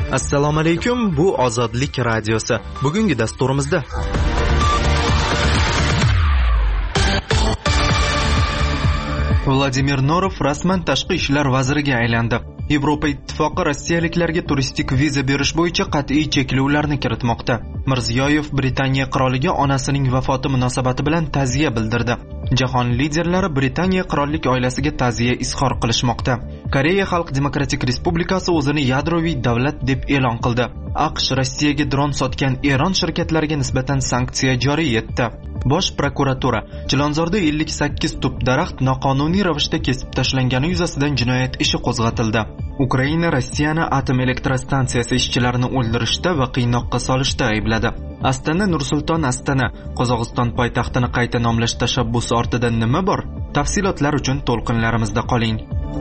Assalomu alaykum, bu Ozodlik radiosi. Bugungi dasturimizda Vladimir Norov rasman tashqi ishlar vaziriga aylandi. Yevropa ittifoqi rossiyaliklarga turistik viza berish bo'yicha qat'iy cheklovlarni kiritmoqda. Mirziyoyev Britaniya qiroliga onasining vafoti munosabati bilan ta'ziya bildirdi. Jahon liderlari Britaniya qirollik oilasiga ta'ziya izhor qilishmoqda. Koreya Xalq Demokratik Respublikasi o'zini yadroviy davlat deb e'lon qildi. AQSh Rossiyaga dron sotgan Eron shirkatlariga nisbatan sanksiya joriy etdi. Bosh prokuratura Chilonzorda 58 tup daraxt noqonuniy ravishda kesib tashlangani yuzasidan jinoyat ishi qo'zg'atildi. Ukraina Rossiyani atom elektrostansiyasi ishchilarini o'ldirishda va qiynoqqa solishda aybladi. Astana Nursulton Astana Qozog'iston poytaxtini qayta nomlash tashabbusi ortida nima bor? Tafsilotlar uchun to'lqinlarimizda qoling.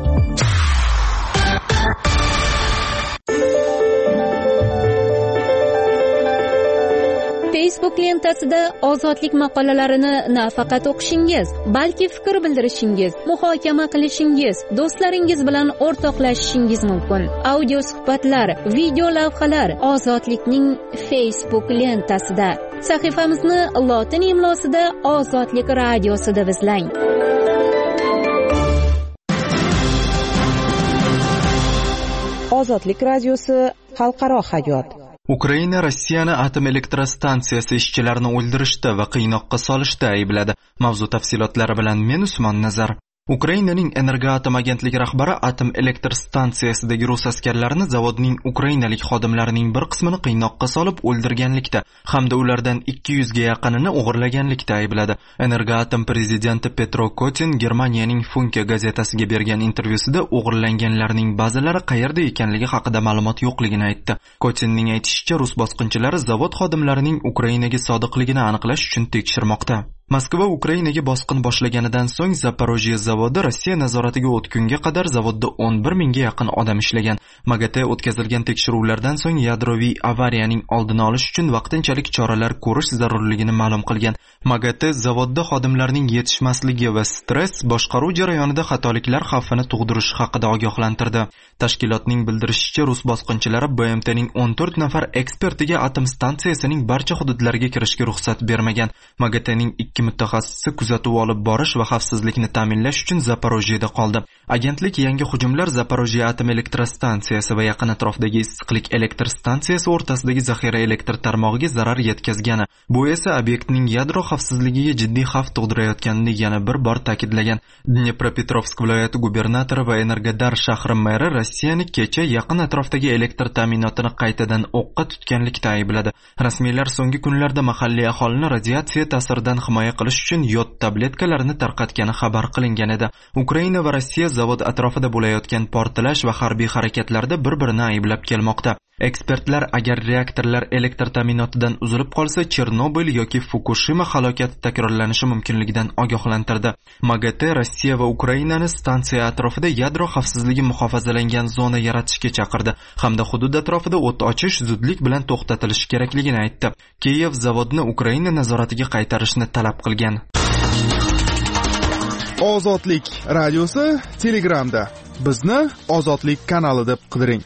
Facebook lentasida ozodlik maqolalarini nafaqat o'qishingiz, balki fikr bildirishingiz, muhokama qilishingiz, do'stlaringiz bilan o'rtoqlashishingiz mumkin. Audio suhbatlar, video lavhalar Ozodlikning Facebook lentasida. Sahifamizni lotin imlosida Ozodlik radiosida izlang. Ozodlik radiosi xalqaro hayot. Ukraina Rossiyani atom elektrostansiyasi ishchilarini o'ldirishda va qiynoqqa solishda aybladi. Mavzu tafsilotlari bilan men Usmon Nazar. Ukrainaning Energoatom agentligi rahbari atom elektrostansiyasidagi rus askarlarini zavodning ukrainalik xodimlarining bir qismini qiynoqqa solib o'ldirganlikda hamda ulardan 200 ga yaqinini o'g'irlaganlikda aybladi. Energoatom prezidenti Petro Kotin Germaniyaning Funke gazetasiga bergan intervyusida o'g'irlanganlarning ba'zilari qayerda ekanligi haqida ma'lumot yo'qligini aytdi. Kotinning aytishicha, rus bosqinchilari zavod xodimlarining Ukrainaga sodiqligini aniqlash uchun tekshirmoqda. Moskva Ukrainaga bosqin boshlaganidan so'ng Zaporojye zavodi Rossiya nazoratiga o'tgunga qadar zavodda 11 mingga yaqin odam ishlagan. MAGATE o'tkazilgan tekshiruvlardan so'ng yadroviy avariyaning oldini olish uchun vaqtinchalik choralar ko'rish zarurligini ma'lum qilgan. MAGATE zavodda xodimlarning yetishmasligi va stress boshqaruv jarayonida xatoliklar xavfini tug'dirishi haqida ogohlantirdi. Tashkilotning bildirishicha, rus bosqinchilari BMTning 14 nafar ekspertiga atom stansiyasining barcha hududlariga kirishga ruxsat bermagan. MAGATEning ikki mutaxassisi kuzatuv olib borish va xavfsizlikni ta'minlash uchun Zaporojyeda qoldi. Agentlik yangi hujumlar Zaporojye atom elektrostansiyasi va yaqin atrofdagi issiqlik elektr stansiyasi o'rtasidagi zaxira elektr tarmog'iga zarar yetkazgani, bu esa obyektning yadro xavfsizligiga jiddiy xavf tug'dirayotganini yana bir bor ta'kidlagan. Dnepropetrovsk viloyati gubernatori va Energodar shahri meri Rossiyani kecha yaqin atrofdagi elektr ta'minotini qaytadan o'qqa tutganlikda aybladi. Rasmiylar so'nggi kunlarda mahalliy aholini radiatsiya ta'siridan himoya qilish uchun yod tabletkalarini tarqatgani xabar qilingan edi. Ukraina va Rossiya zavod atrofida bo'layotgan portlash va harbiy harakatlarda bir-birini ayblab kelmoqda. Ekspertlar agar reaktorlar elektr ta'minotidan uzilib qolsa, Chernobil yoki Fukushima halokati takrorlanishi mumkinligidan ogohlantirdi. MAGATE Rossiya va Ukrainani stansiya atrofida yadro xavfsizligi muhofazalangan zona yaratishga chaqirdi hamda hudud atrofida o't ochish zudlik bilan to'xtatilishi kerakligini aytdi. Kiyev zavodni Ukraina nazoratiga qaytarishni talab qilgan. Ozodlik radiosi Telegramda. Bizni Ozodlik kanali deb qidiring.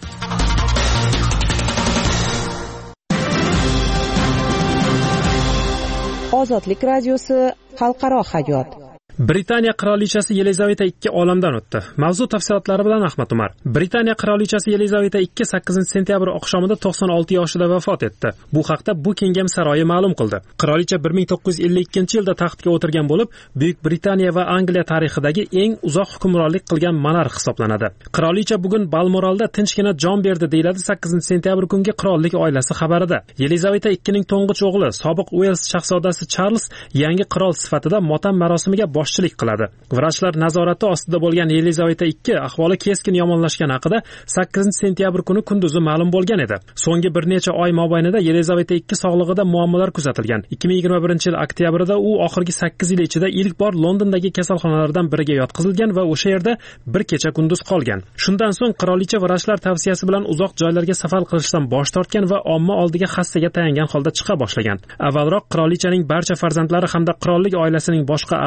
Ozodlik radiosi xalqaro hayot. Britaniya qirolichasi Yelizaveta II olamdan o'tdi. Mavzu tafsilotlari bilan Ahmad Umar. Britaniya qirolichasi Yelizaveta II 8-sentyabr oqshomida 96 yoshida vafot etdi. Bu haqda Buckingham saroyi ma'lum qildi. Qirolicha 1952-yilda taxtga o'tirgan bo'lib, Buyuk Britaniya va Angliya tarixidagi eng uzoq hukmronlik qilgan monarx hisoblanadi. Qirolicha bugun Balmoralda tinchgina jon berdi, deyiladi 8-sentyabr kungi qirollik oilasi xabarida. Yelizaveta IIning to'ng'ich o'g'li, sobiq Uels shahzodasi Charles yangi qirol sifatida motam marosimiga boshchilik qiladi. Vrachlar nazorati ostida bo'lgan Yelizaveta II ahvoli keskin yomonlashgani haqida 8-sentyabr kuni kunduzi ma'lum bo'lgan edi. So'nggi bir necha oy mobaynida Yelizaveta II sog'lig'ida muammolar kuzatilgan. 2021-yil oktyabrida u oxirgi 8 yil ichida ilk bor Londondagi kasalxonalardan biriga yotqizilgan va o'sha yerda bir kecha kunduz qolgan. Shundan so'ng qirolicha vrachlar tavsiyasi bilan uzoq joylarga safar qilishdan bosh tortgan va omma oldiga xassaga tayangan holda chiqa boshlagan. Avvalroq qirolichaning barcha farzandlari hamda qirollik oilasining boshqa a'zolari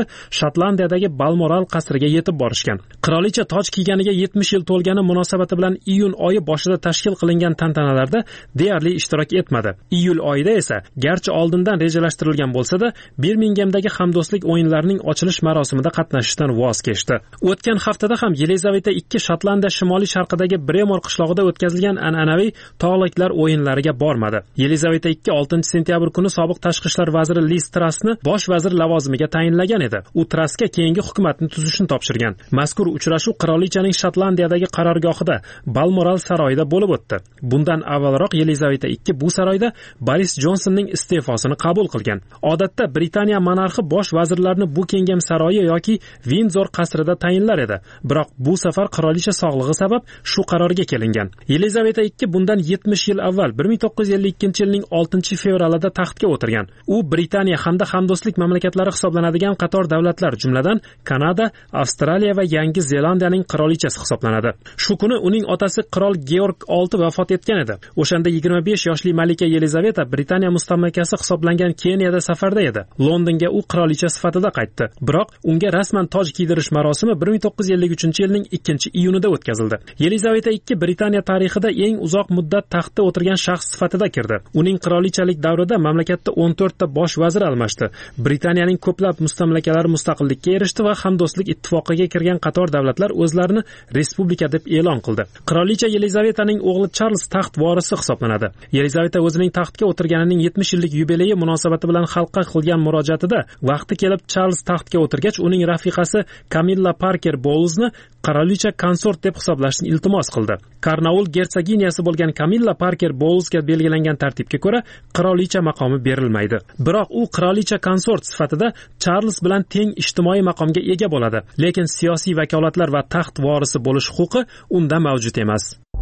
Shotlandiyadagi Balmoral qasriga yetib borishgan. Qirolicha toj kiyganiga 70 yil to'lgani munosabati bilan iyun oyi boshida tashkil qilingan tantanalarda deyarli ishtirok etmadi. Iyul oyida esa, garchi oldindan rejalashtirilgan bo'lsa-da, Birmingemdagi hamdo'stlik o'yinlarining ochilish marosimida qatnashishdan voz kechdi. O'tgan haftada ham Yelizaveta II Shotlandiya shimoliy sharqidagi Bremor qishlog'ida o'tkazilgan an'anaviy tog'liklar o'yinlariga bormadi. Yelizaveta II 6-sentyabr kuni sobiq tashqi ishlar vaziri Liz Trussni bosh vazir lavozimiga tayinlagan edi. U Trussga keyingi hukumatni tuzishni topshirgan. Mazkur uchrashuv qirolichaning Shotlandiyadagi qarorgohida Balmoral saroyida bo'lib o'tdi. Bundan avvalroq Yelizaveta II bu saroyda Boris Jonsonning iste'fosini qabul qilgan. Odatda Britaniya monarxi bosh vazirlarni Buckingham saroyi yoki Windsor qasrida tayinlar edi. Biroq bu safar qirolicha sog'lig'i sabab shu qarorga kelingan. Yelizaveta II bundan 70 yil avval 1952-yilning 6-fevralida taxtga o'tirgan. U Britaniya hamda hamdo'stlik mamlakatlari hisoblanadigan qator davlatlar, jumladan Kanada, Avstraliya va Yangi Zelandiyaning qirolichasi hisoblanadi. Shu kuni uning otasi qirol Georg VI vafot etgan edi. O'shanda 25 yoshli malika Yelizaveta Britaniya mustamlakasi hisoblangan Keniyada safarda edi. Londonga u qirolicha sifatida qaytdi. Biroq unga rasman toj kiydirish marosimi 1953-yilning 2-iyunida o'tkazildi. Yelizaveta II Britaniya tarixida eng uzoq muddat taxtda o'tirgan shaxs sifatida kirdi. Uning qirolichalik davrida mamlakatda 14 ta bosh vazir almashdi. Britaniyaning ko'plab mustamlakalari mustaqillikka erishdi va hamdo'stlik ittifoqiga kirgan qator davlatlar o'zlarini respublika deb e'lon qildi. Qirolicha Yelizavetaning o'g'li Charles taxt vorisi hisoblanadi. Yelizaveta o'zining taxtga o'tirganining 70 yillik yubileyi munosabati bilan xalqqa qilgan murojaatida vaqti kelib Charles taxtga o'tirgach, uning rafiqasi Camilla Parker Bowlesni qirolicha konsort deb hisoblashni iltimos qildi. Karnaul gersoginyasi bo'lgan Camilla Parker Bowlesga belgilangan tartibga ko'ra qirolicha maqomi berilmaydi. Biroq u qirolicha konsort sifatida Charles bilan teng ijtimoiy maqomga ega bo'ladi, lekin siyosiy vakolatlar va taxt vorisi bo'lish huquqi unda mavjud emas.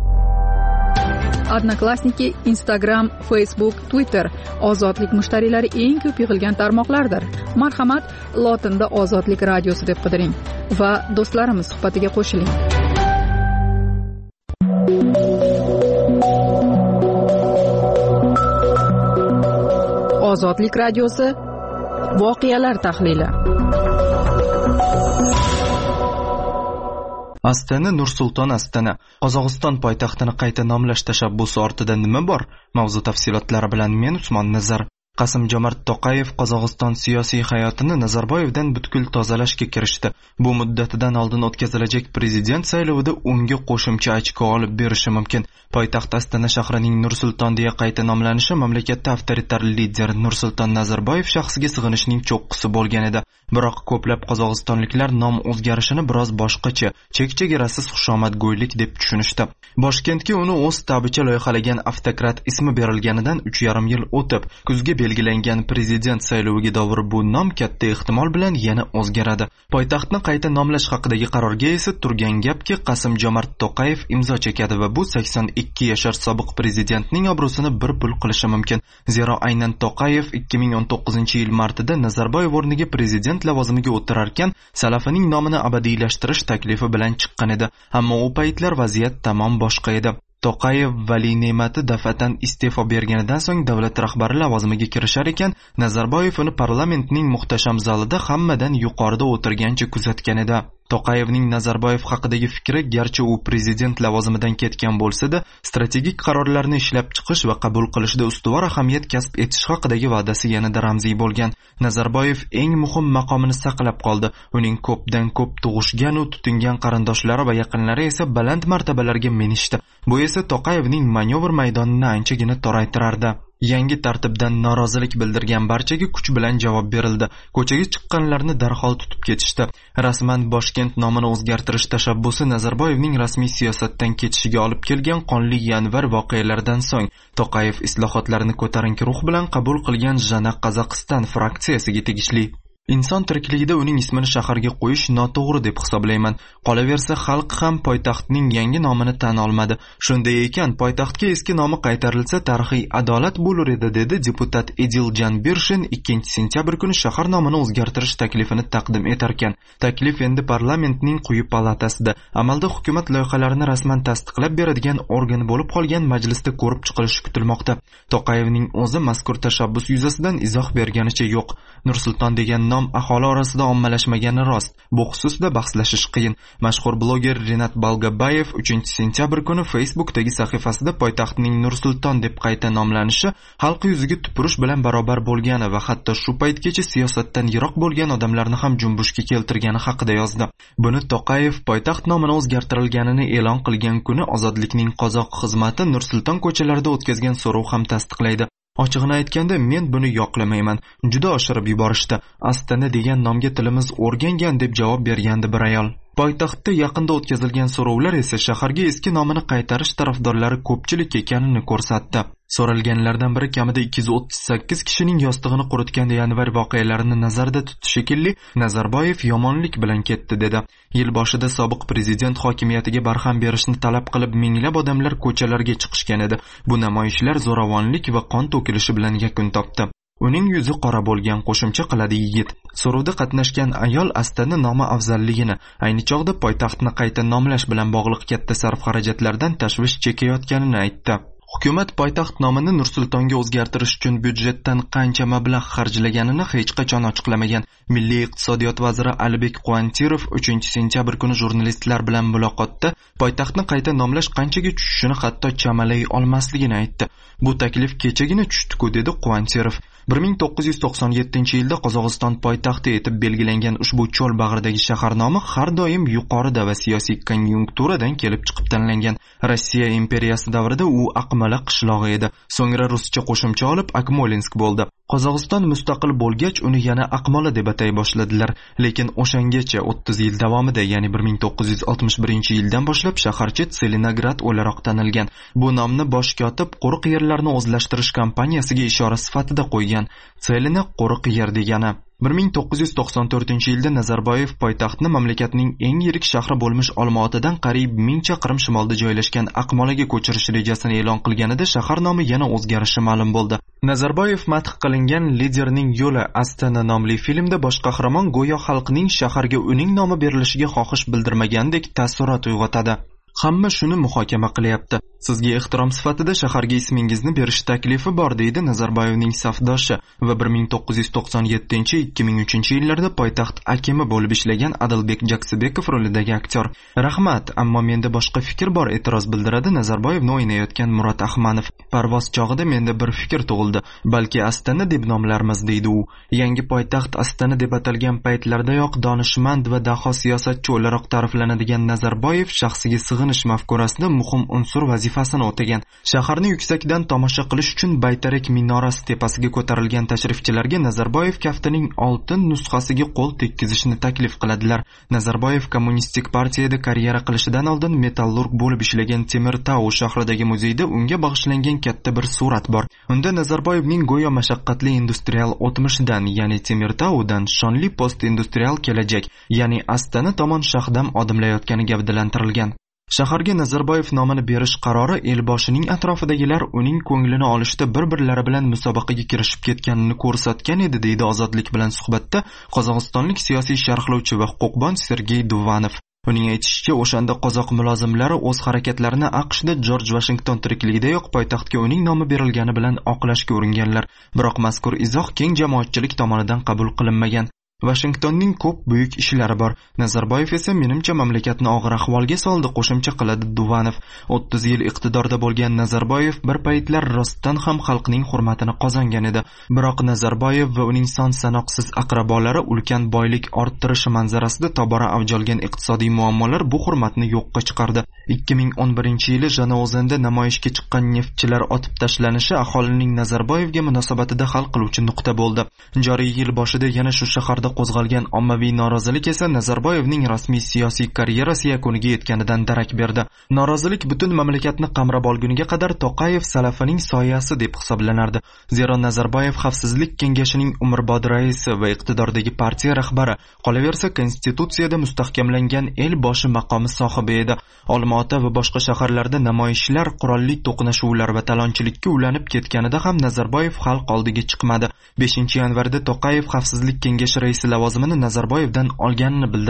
Odnoklassniki, Instagram, Facebook, Twitter ozodlik mushtariylari eng ko'p yig'ilgan tarmoqlardir. Marhamat, lotinda Ozodlik radiosi deb qidiring va do'stlarimiz suhbatiga qo'shiling. Ozodlik radiosi voqealar tahlili. Astana Nur-Sulton Astana. Qozog'iston poytaxtini qayta nomlash tashabbusi ortida nima bor? Mavzu tafsilotlari bilan men Usmon Nazar. Qasim-Jomart To'qayev Qozog'iston siyosiy hayotini Nazarboyevdan butkul tozalashga kirishdi. Bu muddatidan oldin o'tkazilajak prezident saylovida unga qo'shimcha ochko olib berishi mumkin. Poytaxt Astana shahrining Nur-Sulton deya qayta nomlanishi mamlakatda avtoritar lider Nursulton Nazarboyev shaxsiga sig'inishning cho'qqisi bo'lgan edi. Biroq ko'plab qozog'istonliklar nom o'zgarishini biroz boshqacha, chek-chegarasiz xushomadgo'ylik deb tushunishdi. Boshkentga uni o'z tabicha loyihalagan avtokrat ismi berilganidan 3,5 yil o'tib, kuzga belgilangan prezident sayloviga davr bu nom katta ehtimol bilan yana o'zgaradi. Poytaxtni qayta nomlash haqidagi qarorga esa turgan gapki Qasim-Jomart To'qayev imzo chekadi va bu 82 yashar sobiq prezidentning obro'sini bir pul qilishi mumkin. Zero aynan To'qayev 2019-yil martida Nazarboyev o'rniga prezident lavozimiga o'tirarkan, salafining nomini abadiylashtirish taklifi bilan chiqqan edi. Ammo u paytlar vaziyat tamom boshqa edi. To'qayev Vali Ne'mati daf'atan iste'fo berganidan so'ng davlat rahbari lavozimiga kirishar ekan, Nazarboyev uni parlamentning muhtasham zalida hammadan yuqorida o'tirgancha kuzatgan edi. To'qayevning Nazarboyev haqidagi fikri garchi u prezident lavozimidan ketgan bo'lsa-da, strategik qarorlarni ishlab chiqish va qabul qilishda ustuvor ahamiyat kasb etish haqidagi va'dasi yanada ramziy bo'lgan. Nazarboyev eng muhim maqomini saqlab qoldi. Uning ko'pdan ko'p tug'ishgan va tutingan qarindoshlari va yaqinlari esa baland martabalarga minishdi. Bu esa To'qayevning manevr maydonini anchagina toraytirardi. Yangi tartibdan norozilik bildirgan barchaga kuch bilan javob berildi. Ko'chaga chiqqanlarni darhol tutib ketishdi. Rasman Boshkent nomini o'zgartirish tashabbusi Nazarboyevning rasmiy siyosatdan ketishiga olib kelgan qonli yanvar voqealaridan so'ng To'qayev islohotlarni ko'tarinki ruh bilan qabul qilgan Jana Qozog'iston fraksiyasiga tegishli. Inson tirikligida uning ismini shaharga qo'yish noto'g'ri deb hisoblayman. Qolaversa, xalq ham poytaxtning yangi nomini tan olmadi. Shunday ekan, poytaxtga eski nomi qaytarilsa tarixiy adolat bo'lar edi, dedi deputat Edil Janbirshin 2-sentyabr kuni shahar nomini o'zgartirish taklifini taqdim etarkan. Taklif endi parlamentning quyi palatasida, amalda hukumat loyihalarini rasman tasdiqlab beradigan organ bo'lib qolgan majlisda ko'rib chiqilishi kutilmoqda. To'qayevning o'zi mazkur tashabbus yuzasidan izoh berganicha yo'q. Nur-Sulton degan nom aholi orasida ommalashmagani rost. Bu xususda bahslashish qiyin. Mashhur bloger Rinat Balgabayev 3-sentyabr kuni Facebookdagi sahifasida poytaxtning Nur-Sulton deb qayta nomlanishi xalq yuziga tupurish bilan barobar bo'lgani va hatto shu paytgacha siyosatdan yiroq bo'lgan odamlarni ham junbushga keltirgani haqida yozdi. Buni Toqayev poytaxt nomini o'zgartirilganini e'lon qilgan kuni Ozodlikning qozoq xizmati Nur-Sulton ko'chalarida o'tkazgan so'rov ham tasdiqlaydi. Ochig'ini aytganda, men buni yoqlamayman. Juda oshirib yuborishdi. Astana degan nomga tilimiz o'rgangan deb javob bergandi bir ayol. Poytaxtda yaqinda o'tkazilgan so'rovlar esa shaharga eski nomini qaytarish tarafdorlari ko'pchilik ekanini ko'rsatdi. So'ralganlardan biri kamida 238 kishining yostig'ini quritgan yanvar voqealarini nazarda tutdi shekilli, Nazarboyev yomonlik bilan ketdi dedi. Yil boshida sobiq prezident hokimiyatiga barham berishni talab qilib minglab odamlar ko'chalarga chiqishgan edi. Bu namoyishlar zo'ravonlik va qon to'kilishi bilan yakun topdi. Uning yuzi qora bo'lgan, qo'shimcha qiladi yigit. So'rovda qatnashgan ayol Astana nomi afzalligini, ayni chog'da poytaxtni qayta nomlash bilan bog'liq katta sarf-xarajatlardan tashvish chekayotganini aytdi. Hukumat poytaxt nomini Nur-Sultonga o'zgartirish uchun byudjetdan qancha mablag' xarjlaganini hech qachon ochiqlamagan. Milliy iqtisodiyot vaziri Alibek Quantirov 3-sentyabr kuni jurnalistlar bilan muloqotda poytaxtni qayta nomlash qanchaga tushishini hatto chamalay olmasligini aytdi. Bu taklif kechagina tushdi-ku, dedi Quantirov. 1997-yilda Qozog'iston poytaxti etib belgilangan ushbu cho'l bag'ridagi shahar nomi har doim yuqorida va siyosiy konjunkturadan kelib chiqib tanlangan. Rossiya imperiyasi davrida u Aqmala qishlog'i edi. So'ngra ruscha qo'shimcha olib Akmolinsk bo'ldi. Qozog'iston mustaqil bo'lgach uni yana Aqmola deb atay boshladilar. Lekin o'shangacha 30 yil davomida, ya'ni 1961-yildan boshlab shaharcha Tselinograd o'laroq tanilgan. Bu nomni bosh kotib quruq yerlarni o'zlashtirish kompaniyasiga ishora sifatida qo'ygan. Tselina quruq yer degani. 1994-yilda Nazarboyev poytaxtni mamlakatning eng yirik shahri bo'lmish Olmaotadan qariyb 1000 chaqirim shimolda joylashgan Aqmolaga ko'chirish rejasini e'lon qilganida shahar nomi yana o'zgarishi ma'lum bo'ldi. Nazarboyev madh qilingan Liderning yo'li Astana nomli filmda bosh qahramon go'yo xalqning shaharga uning nomi berilishiga xohish bildirmagandek taassurot uyg'otadi. Hamma shuni muhokama qilyapti. Sizga ehtirom sifatida shaharga ismingizni berish taklifi bor, deydi Nazarboyevning safdoshi va 1997-2003-yillarda poytaxt akimi bo'lib ishlagan Adilbek Jaksibekov rolidagi aktyor. Rahmat, ammo menda boshqa fikr bor, e'tiroz bildiradi Nazarboyevni o'ynayotgan Murod Ahmanov. Parvoz chog'ida menda bir fikr tug'ildi. Balki Astana deb nomlarmiz, deydi u. Yangi poytaxt Astana deb atalgan paytlardayoq donishmand va daho siyosatchi o'laroq ta'riflanadigan Nazarboyev shaxsiga sig'inish mafkurasida muhim unsur vazifasini o'tagan. Shaharni yuksakdan tomosha qilish uchun Baytarak minorasi tepasiga ko'tarilgan tashrifchilarga Nazarboyev kaftining oltin nusxasiga qo'l tekkizishni taklif qiladilar. Nazarboyev kommunistik partiyada karyera qilishidan oldin metallurg bo'lib ishlagan Temirtau shahridagi muzeyda unga bag'ishlangan katta bir surat bor. Unda Nazarboyevning go'yo mashaqqatli industrial o'tmishidan, ya'ni Temirtaudan shonli post-industrial kelajak, ya'ni Astana tomon shahdam odimlayotgani gavdalantirilgan. Shaharga Nazarboyev nomini berish qarori elboshining atrofidagilar uning ko'nglini olishda bir-birlari bilan musobaqaga kirishib ketganini ko'rsatgan edi, deydi Ozodlik bilan suhbatda qozog'istonlik siyosiy sharhlovchi va huquqbon Sergey Duvanov. Uning aytishicha, o'shanda qozoq mulozimlari o'z harakatlarini AQShda Jorj Vashington tirikligidayoq poytaxtga uning nomi berilgani bilan oqlashga uringanlar. Biroq mazkur izoh keng jamoatchilik tomonidan qabul qilinmagan. Washingtonning ko'p buyuk ishlari bor. Nazarboyev esa menimcha mamlakatni og'ir ahvolga soldi, qo'shimcha qiladi Duvanov. 30 yil iqtidorda bo'lgan Nazarboyev bir paytlar rostdan ham xalqning hurmatini qozongan edi. Biroq Nazarboyev va uning son sanoqsiz aqrabolari ulkan boylik orttirishi manzarasida tobora avj olgan iqtisodiy muammolar bu hurmatni yo'qqa chiqardi. 2011-yili Jano'zanda namoyishga chiqqan neftchilar otib tashlanishi aholining Nazarboyevga munosabatida hal qiluvchi nuqta bo'ldi. Joriy yil boshida yana shu shaharda qo'zg'algan ommaviy norozilik esa Nazarboyevning rasmiy siyosiy karyerasi yakuniga yetganidan darak berdi. Norozilik butun mamlakatni qamrab olguniga qadar Toqayev salafining soyasi deb hisoblanardi. Zero Nazarboyev Xavfsizlik kengashining umrbod raisi va iqtidordagi partiya rahbari, qolaversa konstitutsiyada mustahkamlangan el boshi maqomi sohibi edi. Olmaota va boshqa shaharlarda namoyishlar, qurolli to'qnashuvlar va talonchilikka ulanib ketganida ham Nazarboyev xalq oldiga chiqmadi. 5-yanvarda Toqayev Xavfsizlik kengashi raisi lavozimini Nazarboyevdan olganini bildirdi.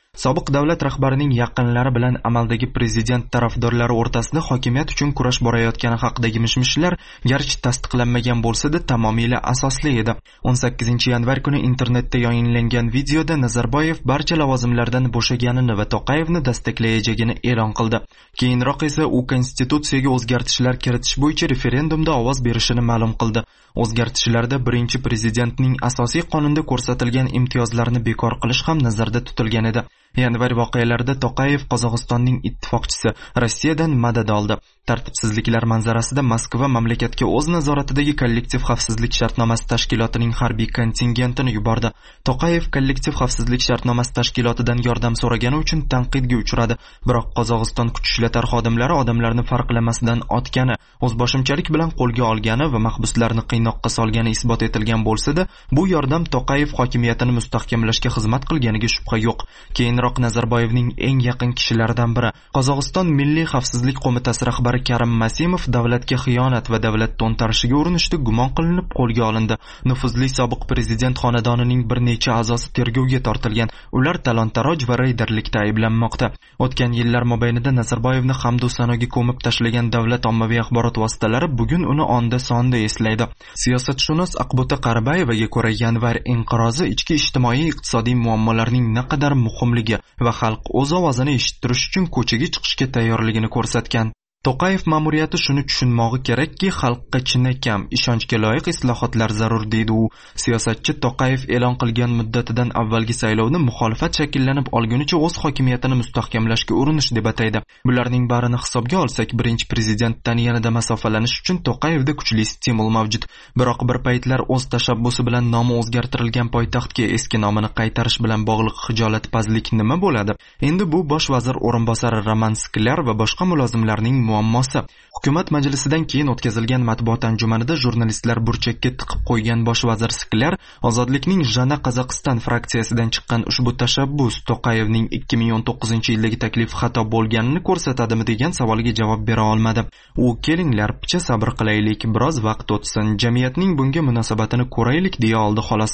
Sobiq davlat rahbarining yaqinlari bilan amaldagi prezident tarafdorlari o'rtasida hokimiyat uchun kurash borayotgani haqidagi mishmishlar garchi tasdiqlanmagan bo'lsa-da, tamomila asosli edi. 18-yanvar kuni internetda yayinlangan videoda Nazarboyev barcha lavozimlardan bo'shaganini va Toqayevni destaklayajagini e'lon qildi. Keyinroq esa u konstitutsiyaga o'zgartishlar kiritish bo'yicha referendumda ovoz berishini ma'lum qildi. O'zgartishlarda birinchi prezidentning asosiy qonunda ko'rsatilgan imtiyozlarni bekor qilish ham nazarda tutilgan edi. Yanvar voqealarida Toqayev Qozog'istonning ittifoqchisi Rossiyadan madad oldi. Tartibsizliklar manzarasida Moskva mamlakatga o'z nazoratidagi kollektiv xavfsizlik shartnomasi tashkilotining harbiy kontingentini yubordi. Toqayev kollektiv xavfsizlik shartnomasi tashkilotidan yordam so'ragani uchun tanqidga uchradi. Biroq Qozog'iston kuch ishlatar xodimlari odamlarni farqlamasdan otgani, o'zboshimchalik bilan qo'lga olgani va mahbuslarni qiynoqqa solgani isbot etilgan bo'lsa-da, bu yordam Toqayev hokimiyatini mustahkamlashga xizmat qilganiga shubha yo'q. Keyinroq Nazarboyevning eng yaqin kishilaridan biri, Qozog'iston Milliy xavfsizlik qo'mitasi rahbari Karim Masimov davlatga xiyonat va davlat to'ntarishiga urinishda gumon qilinib qo'lga olindi. Nufuzli sobiq prezident xonadonining bir necha a'zosi tergovga tortilgan. Ular talon-taroj va reyderlikda ayblanmoqda. O'tgan yillar mobaynida Nazarboyevni hamdu sanoga ko'mib tashlagan davlat ommaviy axborot vositalari bugun uni onda-sonda eslaydi. Siyosatshunos Aqbuta Qaribayevaga ko'ra, yanvar inqirozi ichki ijtimoiy-iqtisodiy muammolarning naqadar muhimligi va xalq o'z ovozini eshittirish uchun ko'chaga chiqishga tayyorligini ko'rsatgan. Toqayev ma'muriyati shuni tushunmog'i kerakki, xalqqa chinakam, ishonchga loyiq islohotlar zarur deydi u. Siyosatchi Toqayev e'lon qilgan muddatidan avvalgi saylovni muxolifat shakllanib olgunicha o'z hokimiyatini mustahkamlashga urinish deb ataydi. Bularning barini hisobga olsak, birinchi prezidentdan yanada masofalanish uchun Toqayevda kuchli stimul mavjud. Biroq bir paytlar o'z tashabbusi bilan nomi o'zgartirilgan poytaxtga eski nomini qaytarish bilan bog'liq hijolatpazlik nima bo'ladi? Endi bu bosh vazir o'rinbosari Roman Sklar va boshqa mulozimlarning muammosi. Hukumat majlisidan keyin o'tkazilgan matbuot anjumanida jurnalistlar burchakka tiqib qo'ygan bosh vazir Sklar Ozodlikning Jana Qozog'iston fraksiyasidan chiqqan ushbu tashabbus Toqayevning 2019-yildagi taklifi xato bo'lganini ko'rsatadimi degan savolga javob bera olmadi. U kelinglar, picha sabr qilaylik, biroz vaqt o'tsin, jamiyatning bunga munosabatini ko'raylik deya oldi xolos.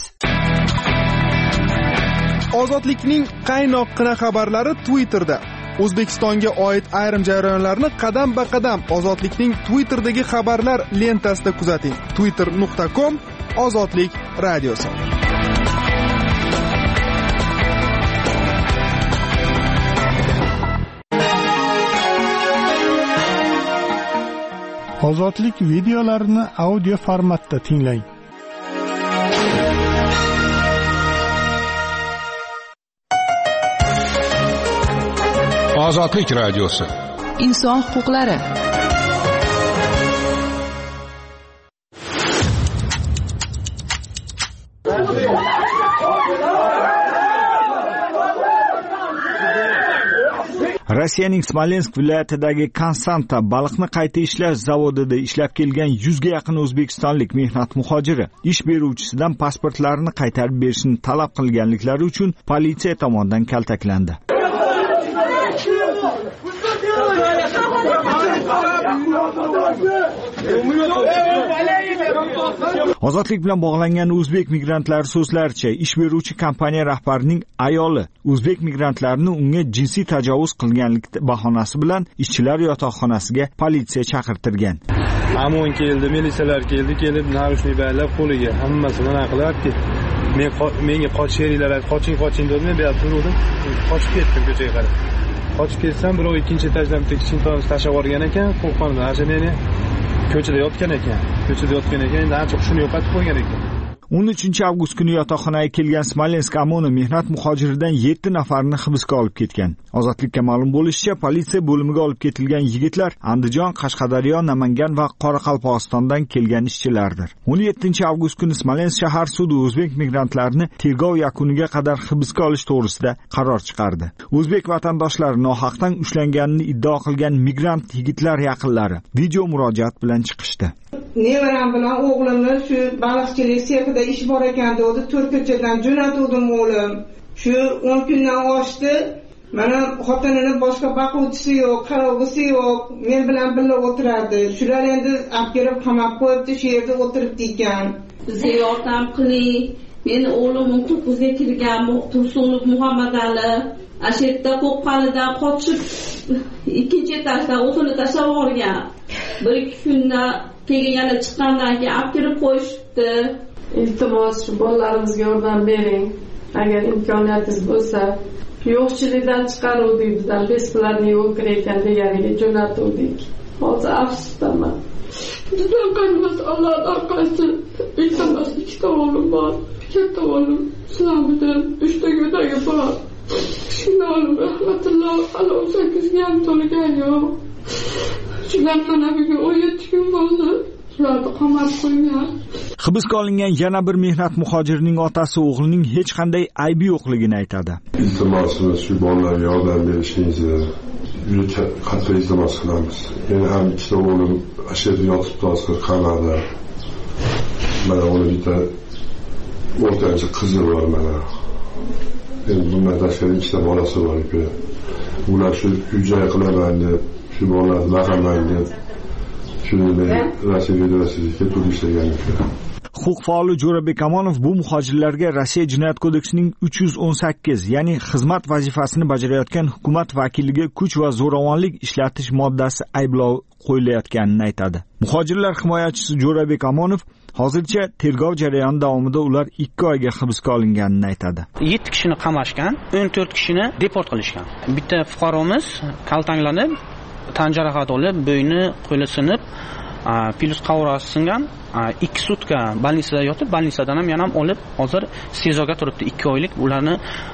Ozodlikning qaynoqqina xabarlari Twitterda. O'zbekistonga oid ayrim jarayonlarni qadam-ba-qadam Ozodlikning Twitter'dagi xabarlar lentasida kuzating. twitter.com Ozodlik radiosi. Ozodlik videolarini audio formatda tinglang. Ozodlik radiosi. Inson huquqlari. Rossiyaning Smolensk viloyatidagi Konstanta baliqni qayta ishlash zavodida ishlab kelgan 100 ga yaqin o'zbekistonlik mehnat muhojiri ish beruvchisidan pasportlarini qaytarib berishni talab qilganliklari uchun politsiya tomonidan kaltaklandi. Ozodlik bilan bog'langan o'zbek migrantlari so'zlaricha, ish beruvchi kompaniya rahbarining ayoli o'zbek migrantlarini unga jinsiy tajovuz qilganlik bahonasi bilan ishchilar yotoqxonasiga politsiya chaqirtirgan. Amon keldi, militsiyalar kelib, narushni baylab qo'liga hammasini aniqlab ketdi. Menga qochinglar, qoching dedim, men bu yerda turdim, qochib ketdim ko'chaga qarab. Qochib ketsam, birov ikkinchi etajdan chintonni tashlab yuborgan ekan, qo'rqqanimdan asha meni ko'chada yotgan ekan, endi ancha hushini yo'qotib qo'ygan ekan. 13 avgust kuni yotoqxonaga kelgan Smolensk Amoni mehnat muhojiridan 7 nafarni hibsga olib ketgan. Ozodlikka ma'lum bo'lishicha, politsiya bo'limiga olib ketilgan yigitlar Andijon, Qashqadaryo, Namangan va Qoraqalpog'istondan kelgan ishchilardir. 17 avgust kuni Smolensk shahar sudi o'zbek migrantlarini tergov yakuniga qadar hibsga olish to'g'risida qaror chiqardi. O'zbek vatandoshlari nohaqdan ushlanganini iddao qilgan migrant yigitlar yaqinlari video murojaat bilan chiqishdi. Nevaram bilan o'g'limni shu baliqchilik sexida ish bor ekan dedi, Turkiyadan jo'natdim o'g'lim. Shu 10 kundan oshdi. Mana xotinini boshqa boquvchisi yo'q, qarovchisi yo'q, men bilan birga o'tiradi. Shular endi olib kelib qamab qo'yibdi, shu yerda o'tiribdi ekan. Bizga yordam qiling. Meni o'g'lim 9 ga kirgan, Tursunov Muhammadali. Shu yerda qo'qqanida qochib ikkinchi etajda o'tini tashlab yuborgan. 1-2 kunda keyin yana chiqqandan keyin olib kirib qo'yishdi. Iltimos, shu bolalarimizga yordam bering. Agar imkoniyatingiz bo'lsa, yo'qchilikdan chiqaruvdik, bizdan besplatniy o'kir ekan deganiga jo'natuvdik. Hozir afsusdaman. Juda qanday Allohdan qaysi iltimos 2 o'g'lim bor. Katta o'g'lim Islomdan 3 ta go'dagi bor. Shuni olib rahmatulloh hali 18 ga ham to'lgan yo'q. Shular mana bugun 17 kun bo'ldi. Ularni qamalib qo'ygan. Hibsga olingan yana bir mehnat muhojirining otasi o'g'lining hech qanday aybi yo'qligini aytadi. Iltimosimiz shu bolalarga yordam berishingizni juda qattiq iltimos qilamiz. Meni ham 2 ta o'g'lim shu yerda yotibdi hozir qamalda. Mana uning bitta o'rtancha qizi bor mana. Endi bundan tashqari 2 ta bolasi bor ekan. Ular shu uy-joy qilaman deb, shu bolalarni baqaman deb Huquq faoli Jo'rabek Amonov bu muhojirlarga Rossiya Jinoyat kodeksining 318, ya'ni xizmat vazifasini bajarayotgan hukumat vakiliga kuch va zo'ravonlik ishlatish moddasi ayblovi qo'yilayotganini aytadi. Muhojirlar himoyachisi Jo'rabek Amonov hozircha tergov jarayoni davomida ular 2 oyga hibsga olinganini aytadi. 7 kishini qamashgan, 14 kishini deport qilishgan. Bitta fuqaromiz kaltanglanib, tan jarohati olib, bo'yni, qo'li sinib, pilus qavrasi singan, 2 sutka больницада yotib, больницаdan ham yana olib, hozir sezoga turibdi. 2 oylik ularni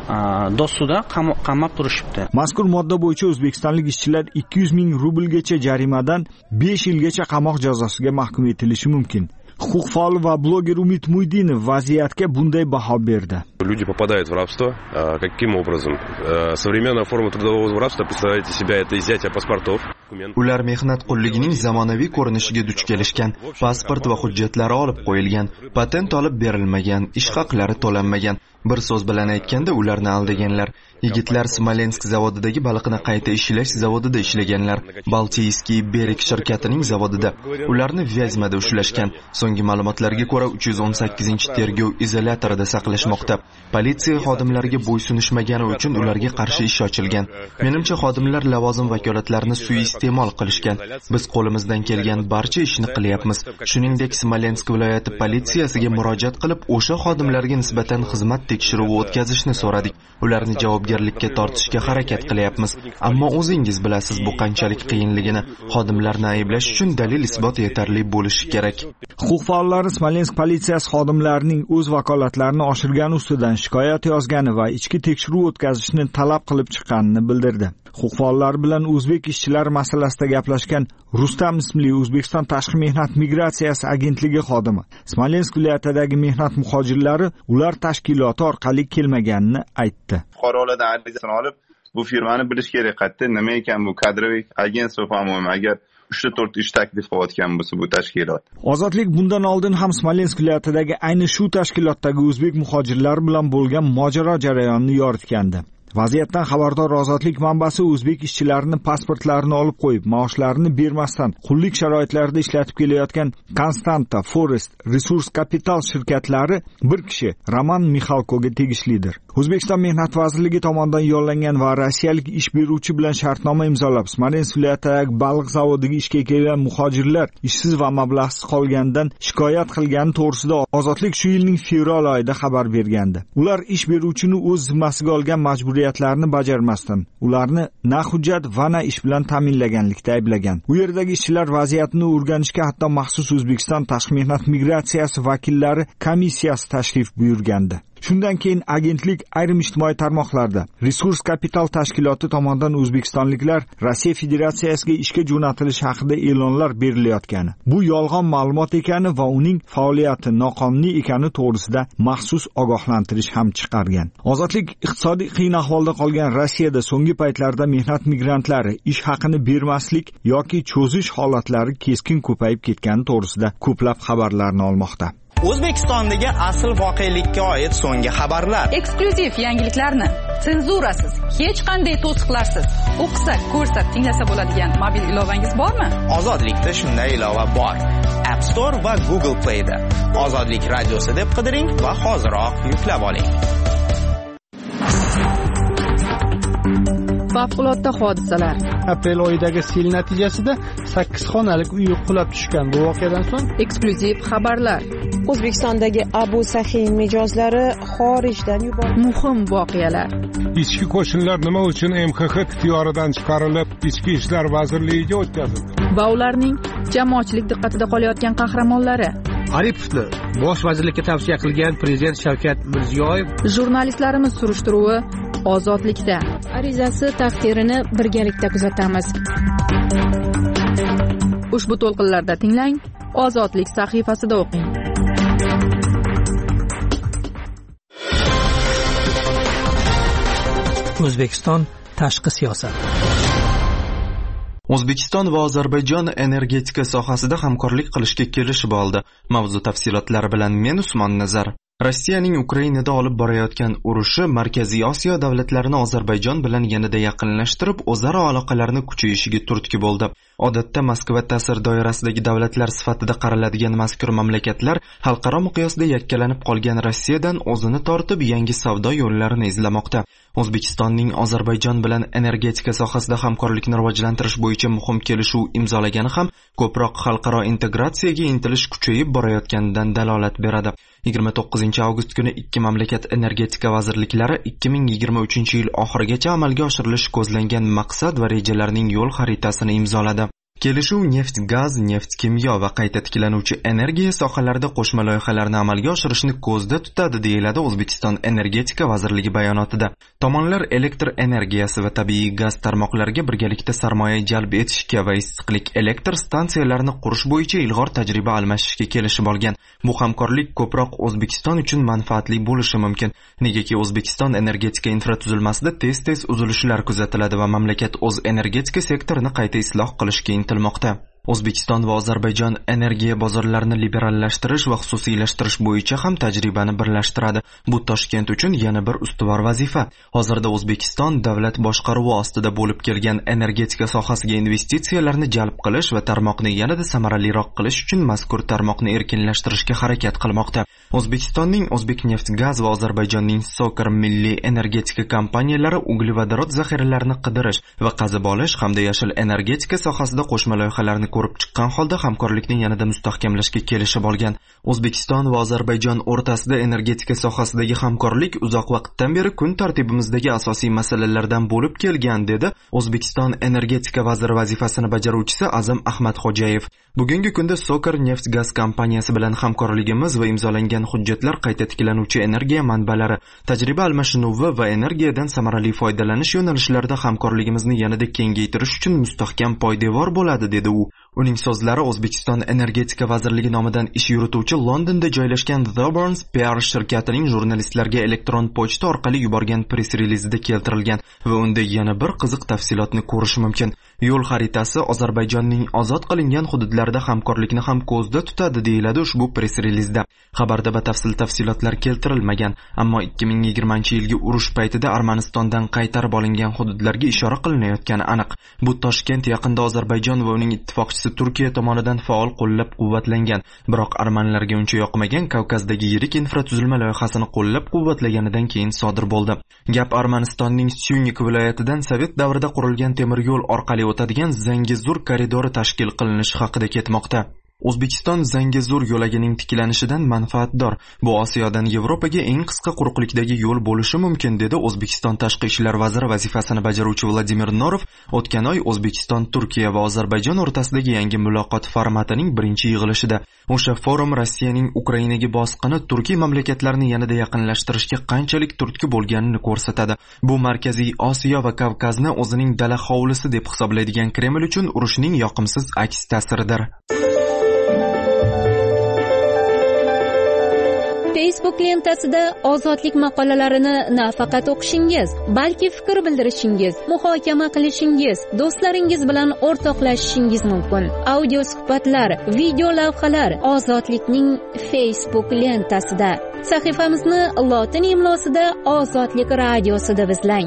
dosuda qamab turishibdi. Mazkur modda bo'yicha o'zbekistonlik ishchilar 200 ming rublgacha jarimadan 5 yilgacha qamoq jazosiga mahkum etilishi mumkin. Huquq faoli va bloger Umid Muydinov vaziyatga bunday baho berdi. Люди попадают в рабство. Каким образом? Современная форма трудового рабства представляет из себя это изъятие паспортов. Ular mehnat qulligining zamonaviy ko'rinishiga duch kelishgan, pasport va hujjatlari olib qo'yilgan, patent olib berilmagan, ish haqlari to'lanmagan. Bir so'z bilan aytganda ularni aldaganlar. Yigitlar Smolensk zavodidagi baliqni qayta ishlash zavodida ishlaganlar. Baltiyskiy Berik shirkatining zavodida. Ularni Vyazmada ushlashgan. So'nggi ma'lumotlarga ko'ra 318-tergov izolyatorida saqlashmoqda. Politsiya xodimlariga bo'ysunishmagani uchun ularga qarshi ish ochilgan. Menimcha xodimlar lavozim vakolatlarini suiiste'mol qilishgan. Biz qo'limizdan kelgan barcha ishni qilyapmiz. Shuningdek, Smolensk viloyati politsiyasiga murojaat qilib, o'sha xodimlarga nisbatan xizmat tekshiruvi o'tkazishni so'radik. Ularni javobgarlikka tortishga harakat qilyapmiz. Ammo o'zingiz bilasiz bu qanchalik qiyinligini. Xodimlarni ayblash uchun dalil isbot yetarli bo'lishi kerak. Huquq faollari Smolensk politsiyasi xodimlarining o'z vakolatlarini oshirgani ustidan shikoyat yozgani va ichki tekshiruv o'tkazishni talab qilib chiqqanini bildirdi. Huquq faollari bilan o'zbek ishchilar masalasida gaplashgan Rustam ismli O'zbekiston Tashqi mehnat migratsiyasi agentligi xodimi Smolensk viloyatidagi mehnat muhojirlari ular tashkiloti orqali kelmaganini aytdi. Fuqarolardan arizasini olib, bu firmani bilish kerak qayerda, nima ekan bu kadroviy agentство, по-моему, agar 3-4 ish taklif qilayotgan bo'lsa bu tashkilot. Ozodlik bundan oldin ham Smolensk viloyatidagi ayni shu tashkilotdagi o'zbek muhojirlar bilan bo'lgan mojaro jarayonini yoritgandi. Vaziyatdan xabardor Ozodlik manbasi o'zbek ishchilarini pasportlarini olib qo'yib, maoshlarini bermasdan qullik sharoitlarida ishlatib kelayotgan Konstanta Forest Resurs Capital shirkatlari bir kishi Roman Mixalkoga tegishlidir. O'zbekiston Mehnat vazirligi tomonidan yo'llangan va rossiyalik ish beruvchi bilan shartnoma imzolab, Smolensk viloyatidagi baliq zavodiga ishga kelgan muhojirlar ishsiz va mablag'siz qolganidan shikoyat qilgani to'g'risida Ozodlik shu yilning fevral oyida xabar bergandi. Ular ish beruvchini o'z zimmasiga olgan majburiyatlarni bajarmasdan, ularni na hujjat va na ish bilan ta'minlaganlikda ayblagan. U yerdagi ishchilar vaziyatni o'rganishga hatto maxsus O'zbekiston Tashqi mehnat migratsiyasi vakillari komissiyasi tashrif buyurgandi. Shundan keyin agentlik ayrim ijtimoiy tarmoqlarda Resurs Capital tashkiloti tomonidan o'zbekistonliklar Rossiya Federatsiyasiga ishga jo'natilishi haqida e'lonlar berilayotgani, bu yolg'on ma'lumot ekani va uning faoliyati noqonuniy ekani to'g'risida maxsus ogohlantirish ham chiqargan. Ozodlik iqtisodiy qiyin ahvolda qolgan Rossiyada so'nggi paytlarda mehnat migrantlari ish haqini bermaslik yoki cho'zish holatlari keskin ko'payib ketgani to'g'risida ko'plab xabarlarni olmoqda. O'zbekistondagi asl voqelikka oid so'nggi xabarlar, eksklyuziv yangiliklarni senzurasiz, hech qanday to'siqlarsiz o'qisa, ko'rsa, tinglasa bo'ladigan mobil ilovangiz bormi? Ozodlikda shunday ilova bor. App Store va Google Play da Ozodlik radiosi deb qidiring va hoziroq yuklab oling. favqulodda hodisalar. Aprel oyidagi sel natijasida 8 xonalik uy qulab tushgan. Bu voqeadan so'ng eksklyuziv xabarlar. O'zbekistondagi Abu Sahin mijozlari xorijdan yuborildi. Muhim voqealar. Ichki qo'shinlar nima uchun MXX ixtiyoridan chiqarilib, Ichki ishlar vazirligiga o'tkazildi? Va ularning jamoatchilik diqqatida qolayotgan qahramonlari. Aripovni bosh vazirlikka tavsiya qilgan prezident Shavkat Mirziyoyev. Jurnalistlarimiz surishtiruvi Ozodlikda. Arizasi taqdirini birgalikda kuzatamiz. Ushbu to'lqinlarda tinglang, Ozodlik sahifasida o'qing. O'zbekiston tashqi siyosat. O'zbekiston va Ozarbayjon energetika sohasida hamkorlik qilishga kelishib oldi. Mavzu tafsilotlari bilan men Usmon Nazar. Rossiyaning Ukrainada olib borayotgan urushi Markaziy Osiyo davlatlarini Ozarbayjon bilan yanada yaqinlashtirib, o'zaro aloqalarni kuchayishiga turtki bo'ldi. Odatda Moskva ta'sir doirasidagi davlatlar sifatida qaraladigan mazkur mamlakatlar xalqaro miqyosda yakkalanib qolgan Rossiyadan o'zini tortib, yangi savdo yo'llarini izlamoqda. O'zbekistonning Ozarbayjon bilan energetika sohasida hamkorlikni rivojlantirish bo'yicha muhim kelishuv imzolagani ham ko'proq xalqaro integratsiyaga intilish kuchayib borayotganidan dalolat beradi. 29-avgust kuni ikki mamlakat energetika vazirliklari 2023-yil oxirigacha amalga oshirilishi ko'zlangan maqsad va rejalarning yo'l xaritasini imzoladi. Kelishuv neft, gaz, neft kimyo va qayta tiklanuvchi energiya sohalarida qo'shma loyihalarni amalga oshirishni ko'zda tutadi, deyiladi O'zbekiston energetika vazirligi bayonotida. Tomonlar elektr energiyasi va tabiiy gaz tarmoqlariga birgalikda sarmoya jalb etishga va issiqlik elektr stansiyalarini qurish bo'yicha ilg'or tajriba almashishga kelishib olgan. Bu hamkorlik ko'proq O'zbekiston uchun manfaatli bo'lishi mumkin. Negaki O'zbekiston energetika infratuzilmasida tez-tez uzilishlar kuzatiladi va mamlakat o'z energetika sektorini qayta isloh qilishga intilmoqda. O'zbekiston va Ozarbayjon energiya bozorlarini liberallashtirish va xususiylashtirish bo'yicha ham tajribani birlashtiradi. Bu Toshkent uchun yana bir ustuvor vazifa. Hozirda O'zbekiston davlat boshqaruvi ostida bo'lib kelgan energetika sohasiga investitsiyalarni jalb qilish va tarmoqni yanada samaraliroq qilish uchun mazkur tarmoqni erkinlashtirishga harakat qilmoqda. O'zbekistonning O'zbekneftgaz va Ozarbayjonning Sokar milliy energetika kompaniyalari uglevodorod zaxiralarini qidirish va qazib olish hamda yashil energetika sohasida qo'shma loyihalarni ko'rib chiqqan holda hamkorlikni yanada mustahkamlashga kelishib olgan. O'zbekiston va Ozarbayjon o'rtasida energetika sohasidagi hamkorlik uzoq vaqtdan beri kun tartibimizdagi asosiy masalalardan bo'lib kelgan, dedi O'zbekiston energetika vaziri vazifasini bajaruvchisi Azam Ahmadxo'jayev. Bugungi kunda Sokar neft gaz kompaniyasi bilan hamkorligimiz va imzolangan hujjatlar qayta tiklanuvchi energiya manbalari, tajriba almashinuvi va energiyadan samarali foydalanish yo'nalishlarida hamkorligimizni yanada kengaytirish uchun mustahkam poydevor bo'ladi, dedi u. Uning so'zlari O'zbekiston energetika vazirligi nomidan ish yurituvchi Londonda joylashgan The Burns PR shirkatining jurnalistlarga elektron pochta orqali yuborgan press-relizida keltirilgan va unda yana bir qiziq tafsilotni ko'rish mumkin. Yo'l xaritasi Ozarbayjonning ozod qilingan hududlarida hamkorlikni ham ko'zda tutadi, deyiladi ushbu press-relizda. Xabarda batafsil tafsilotlar keltirilmagan, ammo 2020-yilgi urush paytida Armanistondan qaytarib olingan hududlarga ishora qilinayotgani aniq. Bu Toshkent yaqinda Ozarbayjon va uning ittifoqchisi Turkiya tomonidan faol qo'llab-quvvatlangan, biroq armanlarga uncha yoqmagan Kavkazdagi yirik infratuzilma loyihasini qo'llab-quvvatlaganidan keyin sodir bo'ldi. Gap Armanistonning Syunik viloyatidan Sovet davrida qurilgan temir yo'l orqali o'tadigan Zangezur koridori tashkil qilinishi haqida ketmoqda. O'zbekiston Zangezur yo'lagining tiklanishidan manfaatdor. Bu Osiyodan Yevropaga eng qisqa quruqlikdagi yo'l bo'lishi mumkin, dedi O'zbekiston tashqi ishlar vaziri vazifasini bajaruvchi Vladimir Norov o'tgan oy O'zbekiston, Turkiya va Ozarbayjon o'rtasidagi yangi muloqot formatining birinchi yig'ilishida. O'sha forum Rossiyaning Ukrainaga bosqini Turkiy mamlakatlarni yanada yaqinlashtirishga qanchalik turtki bo'lganini ko'rsatadi. Bu Markaziy Osiyo va Kavkazni o'zining dala hovlisi deb hisoblaydigan Kreml uchun urushning yoqimsiz aks ta'siridir. Facebook lentasida ozodlik maqolalarini nafaqat o'qishingiz, balki fikr bildirishingiz, muhokama qilishingiz, do'stlaringiz bilan o'rtoqlashishingiz mumkin. Audio suhbatlar, video lavhalar Ozodlikning Facebook lentasida. Sahifamizni lotin imlosida Ozodlik radiosi deb izlang.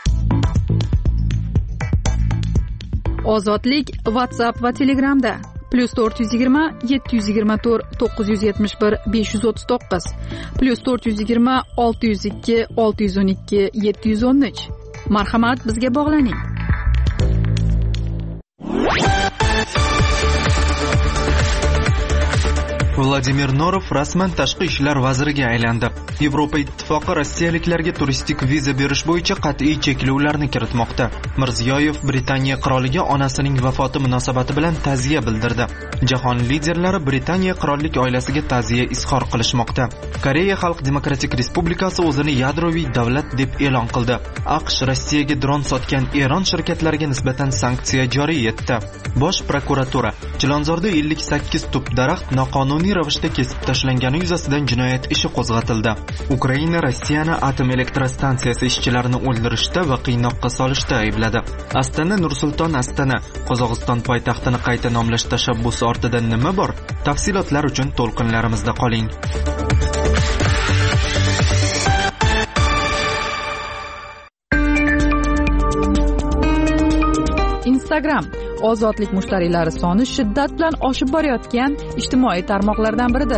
Ozodlik WhatsApp va Telegramda. +420 724 971 539 +420 602 612 713. Marhamat, bizga bog'laning. Vladimir Norov rasman tashqi ishlar vaziriga aylandi. Yevropa ittifoqi rossiyaliklarga turistik viza berish bo'yicha qat'iy cheklovlarni kiritmoqda. Mirziyoyev Britaniya qiroliga onasining vafoti munosabati bilan ta'ziya bildirdi. Jahon liderlari Britaniya qirollik oilasiga ta'ziya izhor qilishmoqda. Koreya Xalq Demokratik Respublikasi o'zini yadroviy davlat deb e'lon qildi. AQSh Rossiyaga dron sotgan Eron shirkatlariga nisbatan sanksiya joriy etdi. Bosh prokuratura Chilonzorda 58 tup daraxt noqonuniy ravishda kesib tashlangani yuzasidan jinoyat ishi qo'zg'atildi. Ukraina Rossiyani atom elektrostansiyasi ishchilarini o'ldirishda va qiynoqqa solishda aybladi. Astana Nursulton Astana Qozog'iston poytaxtini qayta nomlash tashabbusi ortida nima bor? Tafsilotlar uchun to'lqinlarimizda qoling. Instagram ozodlik mushtariylari soni shiddat bilan oshib borayotgan ijtimoiy tarmoqlardan biridir.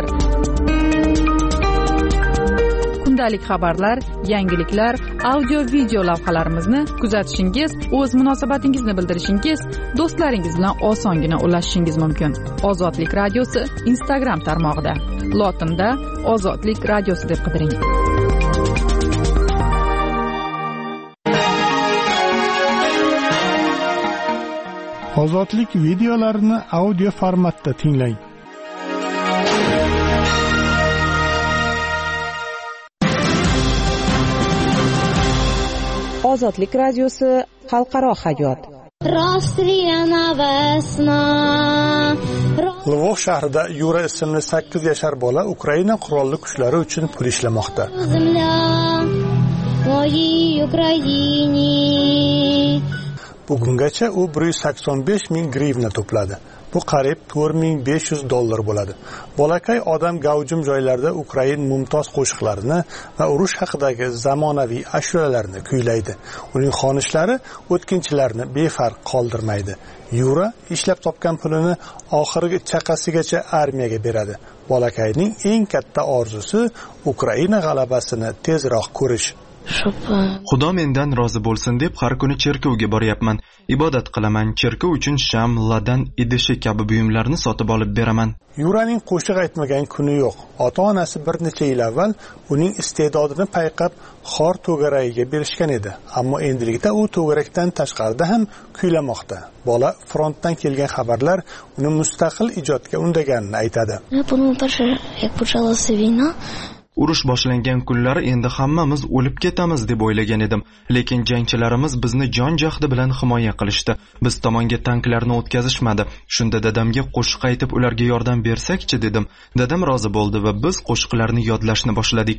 Kundalik xabarlar, yangiliklar, audio-video lavhalarimizni kuzatishingiz, o'z munosabatingizni bildirishingiz, do'stlaringiz bilan osongina ulashishingiz mumkin. Ozodlik radiosi Instagram tarmog'ida. Lotinda Ozodlik radiosi deb qidiring. Ozodlik videolarini audio formatda tinglang. Ozodlik radiosi xalqaro hayot. Lvov shahrida Yura ismli 8 yashar bola Ukraina qurolli kuchlari uchun pul ishlamoqda. Bugungacha u 185 ming grivna to'pladi. Bu qariyb $4,500 bo'ladi. Bolakay odam gavjum joylarda Ukrain mumtoz qo'shiqlarini va urush haqidagi zamonaviy ashulalarni kuylaydi. Uning xonishlari o'tkinchilarni befarq qoldirmaydi. Yura ishlab topgan pulini oxirgi chaqasigacha armiyaga beradi. Bolakayning eng katta orzusi Ukraina g'alabasini tezroq ko'rish. Xudo mendan rozi bo'lsin deb har kuni cherkovga boryapman. Ibodat qilaman. Cherkov uchun sham, ladan, idishi kabi buyumlarni sotib olib beraman. Yuraning qo'shiq aytmagan kuni yo'q. Ota-onasi bir necha yil avval uning iste'dodini payqab xor to'garagiga berishgan edi. Ammo endilikda u to'garakdan tashqarida ham kuylamoqda. Bola frontdan kelgan xabarlar uni mustaqil ijodga undaganini aytadi. Urush boshlangan kunlar endi hammamiz o'lib ketamiz deb o'ylagan edim, lekin jangchilarimiz bizni jon jahdi bilan himoya qilishdi. Biz tomonga tanklarni o'tkazishmadi. Shunda dadamga qo'shiq aytib ularga yordam bersakchi dedim. Dadam rozi bo'ldi va biz qo'shiqlarni yodlashni boshladik.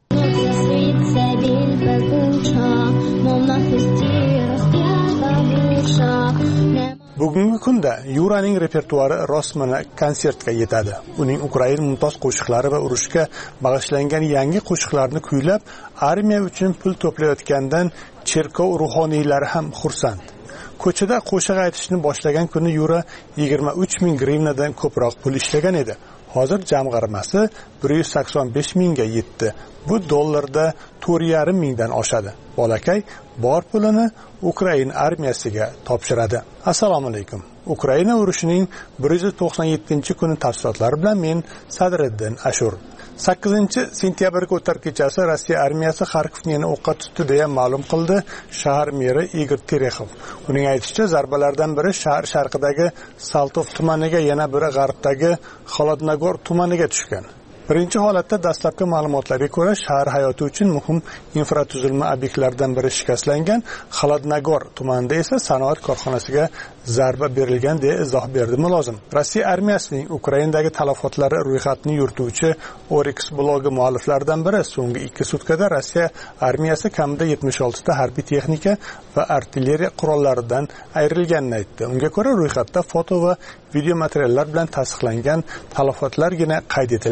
Bugungi kunda Yuraning repertuari rosmana konsertga yetadi. Uning Ukraina mumtoz qo'shiqlari va urushga bag'ishlangan yangi qo'shiqlarni kuylab, armiya uchun pul to'playotgandan cherkov ruhoniylari ham xursand. Ko'chada qo'shiq aytishni boshlagan kuni Yura 23 ming grivnadan ko'proq pul ishlagan edi. Hozir jamg'armasi 185 mingga yetdi. Bu dollarda 4,5 mingdan oshadi. Bolakay bor pulini Ukraina armiyasiga topshiradi. Assalomu alaykum. Ukraina urushining 197-kuni tafsilotlari bilan men Sadriddin Ashur. 8-sentyabrga o'tar kechasi Rossiya armiyasi Xarkovni yana o'qqa tutdi deya ma'lum qildi shahar meri Igor Terexov. Uning aytishicha, zarbalardan biri shahar sharqidagi Saltov tumaniga, yana biri g'arbdagi Xolodnogor tumaniga tushgan. Birinchi holatda dastlabki ma'lumotlarga ko'ra, shahar hayoti uchun muhim infratuzilma obyektlaridan biri shikastlangan. Xolodnogor tumanida esa sanoat korxonasiga zarba berilgan deya izoh berdi mulozim. Rossiya armiyasining Ukrainadagi talofotlari ro'yxatini yurituvchi Oryx blogi mualliflaridan biri so'nggi 2 sutkada Rossiya armiyasi kamida 76 ta harbiy texnika va artilleriya qurollaridan ayrilganini aytdi. Unga ko'ra, ro'yxatda foto va video materiallar bilan tasdiqlangan talafotlargina qayd etilgan.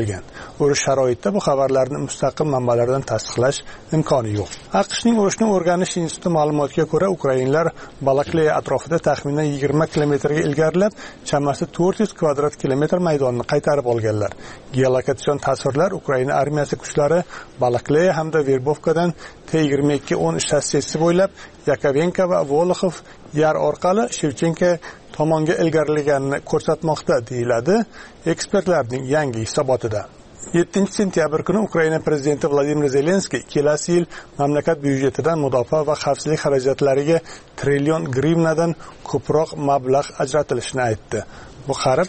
Urush sharoitida bu xabarlarni mustaqil manbalardan tasdiqlash imkoni yo'q. AQShning urushni o'rganish instituti ma'lumotiga ko'ra, ukrainlar Balakleya atrofida taxminan 20 kilometrga ilgarilab, chamasi 400 kvadrat kilometr maydonni qaytarib olganlar. Geolokatsion tasvirlar Ukraina armiyasi kuchlari Balakleya hamda Verbovkadan T-22-10 shassisi bo'ylab Yakovenko va Voloxov yar orqali Shevchenko tomonga ilgarilaganini ko'rsatmoqda, deyiladi ekspertlarning yangi hisobotida. 7-sentyabr kuni Ukraina prezidenti Vladimir Zelenskiy kelasi yil mamlakat byudjetidan mudofaa va xavfsizlik xarajatlariga $1 trillion grivnadan ko'proq mablag' ajratilishini aytdi. Bu qarib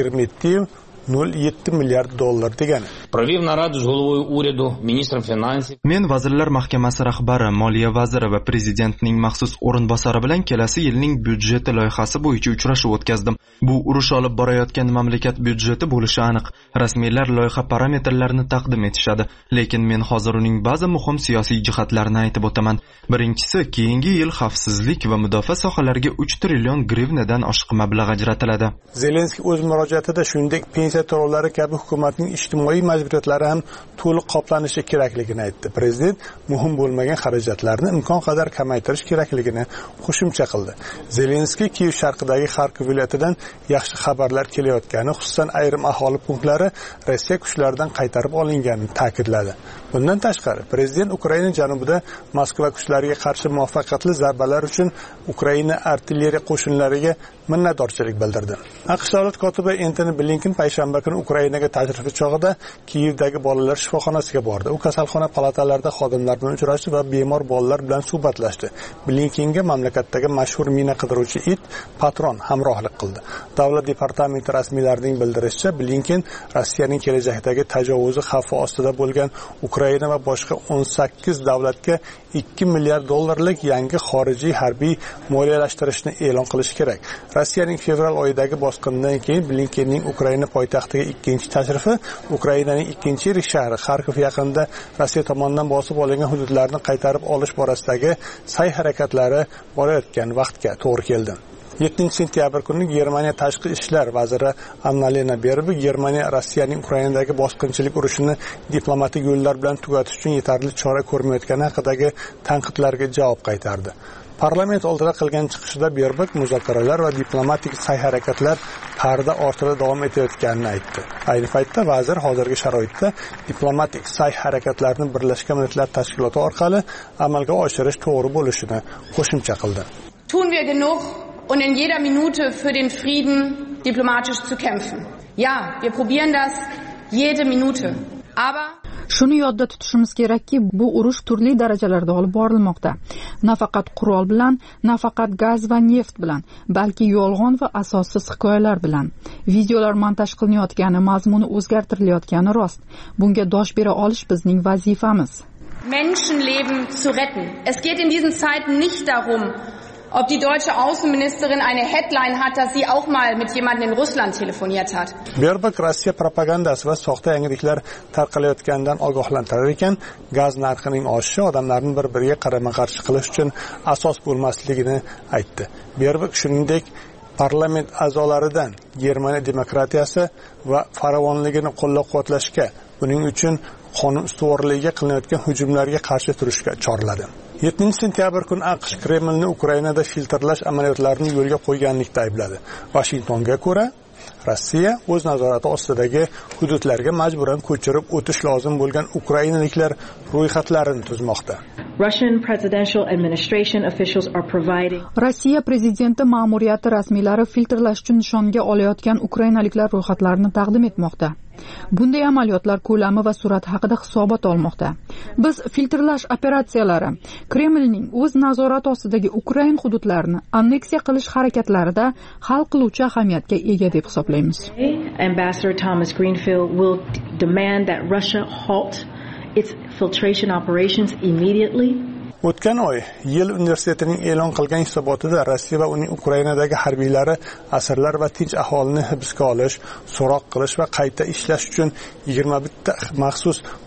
27,07 milliard dollar degani. Провів нараду з головою уряду, міністром фінансів. Men vazirlar mahkamasi rahbari, moliya vaziri va prezidentning maxsus o'rinbosari bilan kelasi yilning byudjeti loyihasi bo'yicha uchrashuv o'tkazdim. Bu urush olib borayotgan mamlakat byudjeti bo'lishi aniq. Rasmiylar loyiha parametrlarini taqdim etishadi, lekin men hozir uning ba'zi muhim siyosiy jihatlarini aytib o'taman. Birinchisi, keyingi yil xavfsizlik va mudofaa sohalariga 3 trillion grivnadan oshiq mablag' ajratiladi. Zelenskiy o'z murojaatida shuningdek pensiya to'lovlari kabi hukumatning ijtimoiy majburiyatlari ham to'liq qoplanishi kerakligini aytdi. Prezident muhim bo'lmagan xarajatlarni imkon qadar kamaytirish kerakligini qo'shimcha qildi. Zelenskiy Kiyev sharqidagi Xarkov viloyatidan yaxshi xabarlar kelayotgani, xususan ayrim aholi punktlari Rossiya kuchlaridan qaytarib olinganini ta'kidladi. Bundan tashqari, prezident Ukraina janubida Moskva kuchlariga qarshi muvaffaqiyatli zarbalar uchun Ukraina artilleriya qo'shinlariga minnatdorchilik bildirdi. AQSh davlat kotibi Antony Blinken payshanba kuni Ukrainaga tashrifi chog'ida Kiyevdagi bolalar shifoxonasiga bordi. U kasalxona palatalarida xodimlar bilan uchrashdi va bemor bolalar bilan suhbatlashdi. Blinkenga mamlakatdagi mashhur mina qidiruvchi it Patron hamrohlik qildi. Davlat departamenti rasmiylarining bildirishicha, Blinken Rossiyaning kelajakdagi tajovuzi xavfi ostida bo'lgan Ukraina va boshqa 18 davlatga $2 milliard yangi xorijiy harbiy moliyalashtirishni e'lon qilish kerak. Rossiyaning fevral oyidagi bosqinidan keyin Blinkenning Ukraina poytaxtiga ikkinchi tashrifi Ukrainaning ikkinchi yirik shahri Xarkov yaqinida Rossiya tomonidan bosib olingan hududlarni qaytarib olish borasidagi sa'y harakatlari borayotgan vaqtga to'g'ri keldi. 7-sentyabr kuni Germaniya tashqi ishlar vaziri Annalena Baerbock Germaniya Rossiyaning Ukrainadagi bosqinchilik urushini diplomatik yo'llar bilan tugatish uchun yetarli chora ko'rmayotgani haqidagi tanqidlarga javob qaytardi. Parlament oldida qilgan chiqishida Baerbock muzokaralar va diplomatik sa'y-harakatlar parda ortida davom etayotganini aytdi. Ayni paytda vazir hozirgi sharoitda diplomatik sa'y-harakatlarni Birlashgan Millatlar Tashkiloti orqali amalga oshirish to'g'ri bo'lishini qo'shimcha qildi. Tun wir genug und in jeder Minute für den Frieden diplomatisch zu kämpfen. Ja, wir probieren das jede Minute. Aber Shuni yodda tutishimiz kerakki, bu urush turli darajalarda olib borilmoqda. Nafaqat qurol bilan, nafaqat gaz va neft bilan, balki yolg'on va asossiz hikoyalar bilan. Videolar montaj qilinayotgani, mazmuni o'zgartirilayotgani rost. Bunga dosh bera olish bizning vazifamiz. Menschenleben zu retten. Es geht in diesen Zeiten nicht darum, ob die deutsche Außenministerin eine Headline hat, dass sie auch mal mit jemandem in Russland telefoniert hat. Baerbock Rossiya propagandasi va soxta yangiliklar tarqalayotganidan ogohlantirar ekan, gaz narxining oshishi odamlarni bir-biriga qarama-qarshi qilish uchun asos bo'lmasligini aytdi. Baerbock shuningdek parlament a'zolaridan Germaniya demokratiyasi va farovonligini qo'llab-quvvatlashga, buning uchun qonun ustuvorligiga qilinayotgan hujumlarga qarshi turishga chorladi. 7-sentyabr kuni AQSh Kremlni Ukrainada filtrlash amaliyotlarini yo'lga qo'yganlikda aybladi. Washingtonga ko'ra, Rossiya o'z nazorati ostidagi hududlarga majburan ko'chirib o'tish lozim bo'lgan ukrainaliklar ro'yxatlarini tuzmoqda. Rossiya prezidenti ma'muriyati rasmiylari filtrlash uchun nishonga olayotgan ukrainaliklar ro'yxatlarini taqdim etmoqda. Bunday amaliyotlar ko'lami va sur'ati haqida hisobot olmoqda. Biz filtrlash operatsiyalari Kremlning o'z nazorati ostidagi Ukrain hududlarini anneksiya qilish harakatlarida hal qiluvchi ahamiyatga ega deb hisoblaymiz. Ambassador Thomas Greenfield will demand that Russia halt its filtration operations immediately. O'tgan oy Yale universitetining e'lon qilgan hisobotida Rossiya va uning Ukrainadagi harbiylari asirlar va tinch aholini hibsga olish, so'roq qilish va qayta ishlash uchun 21 ta maxsus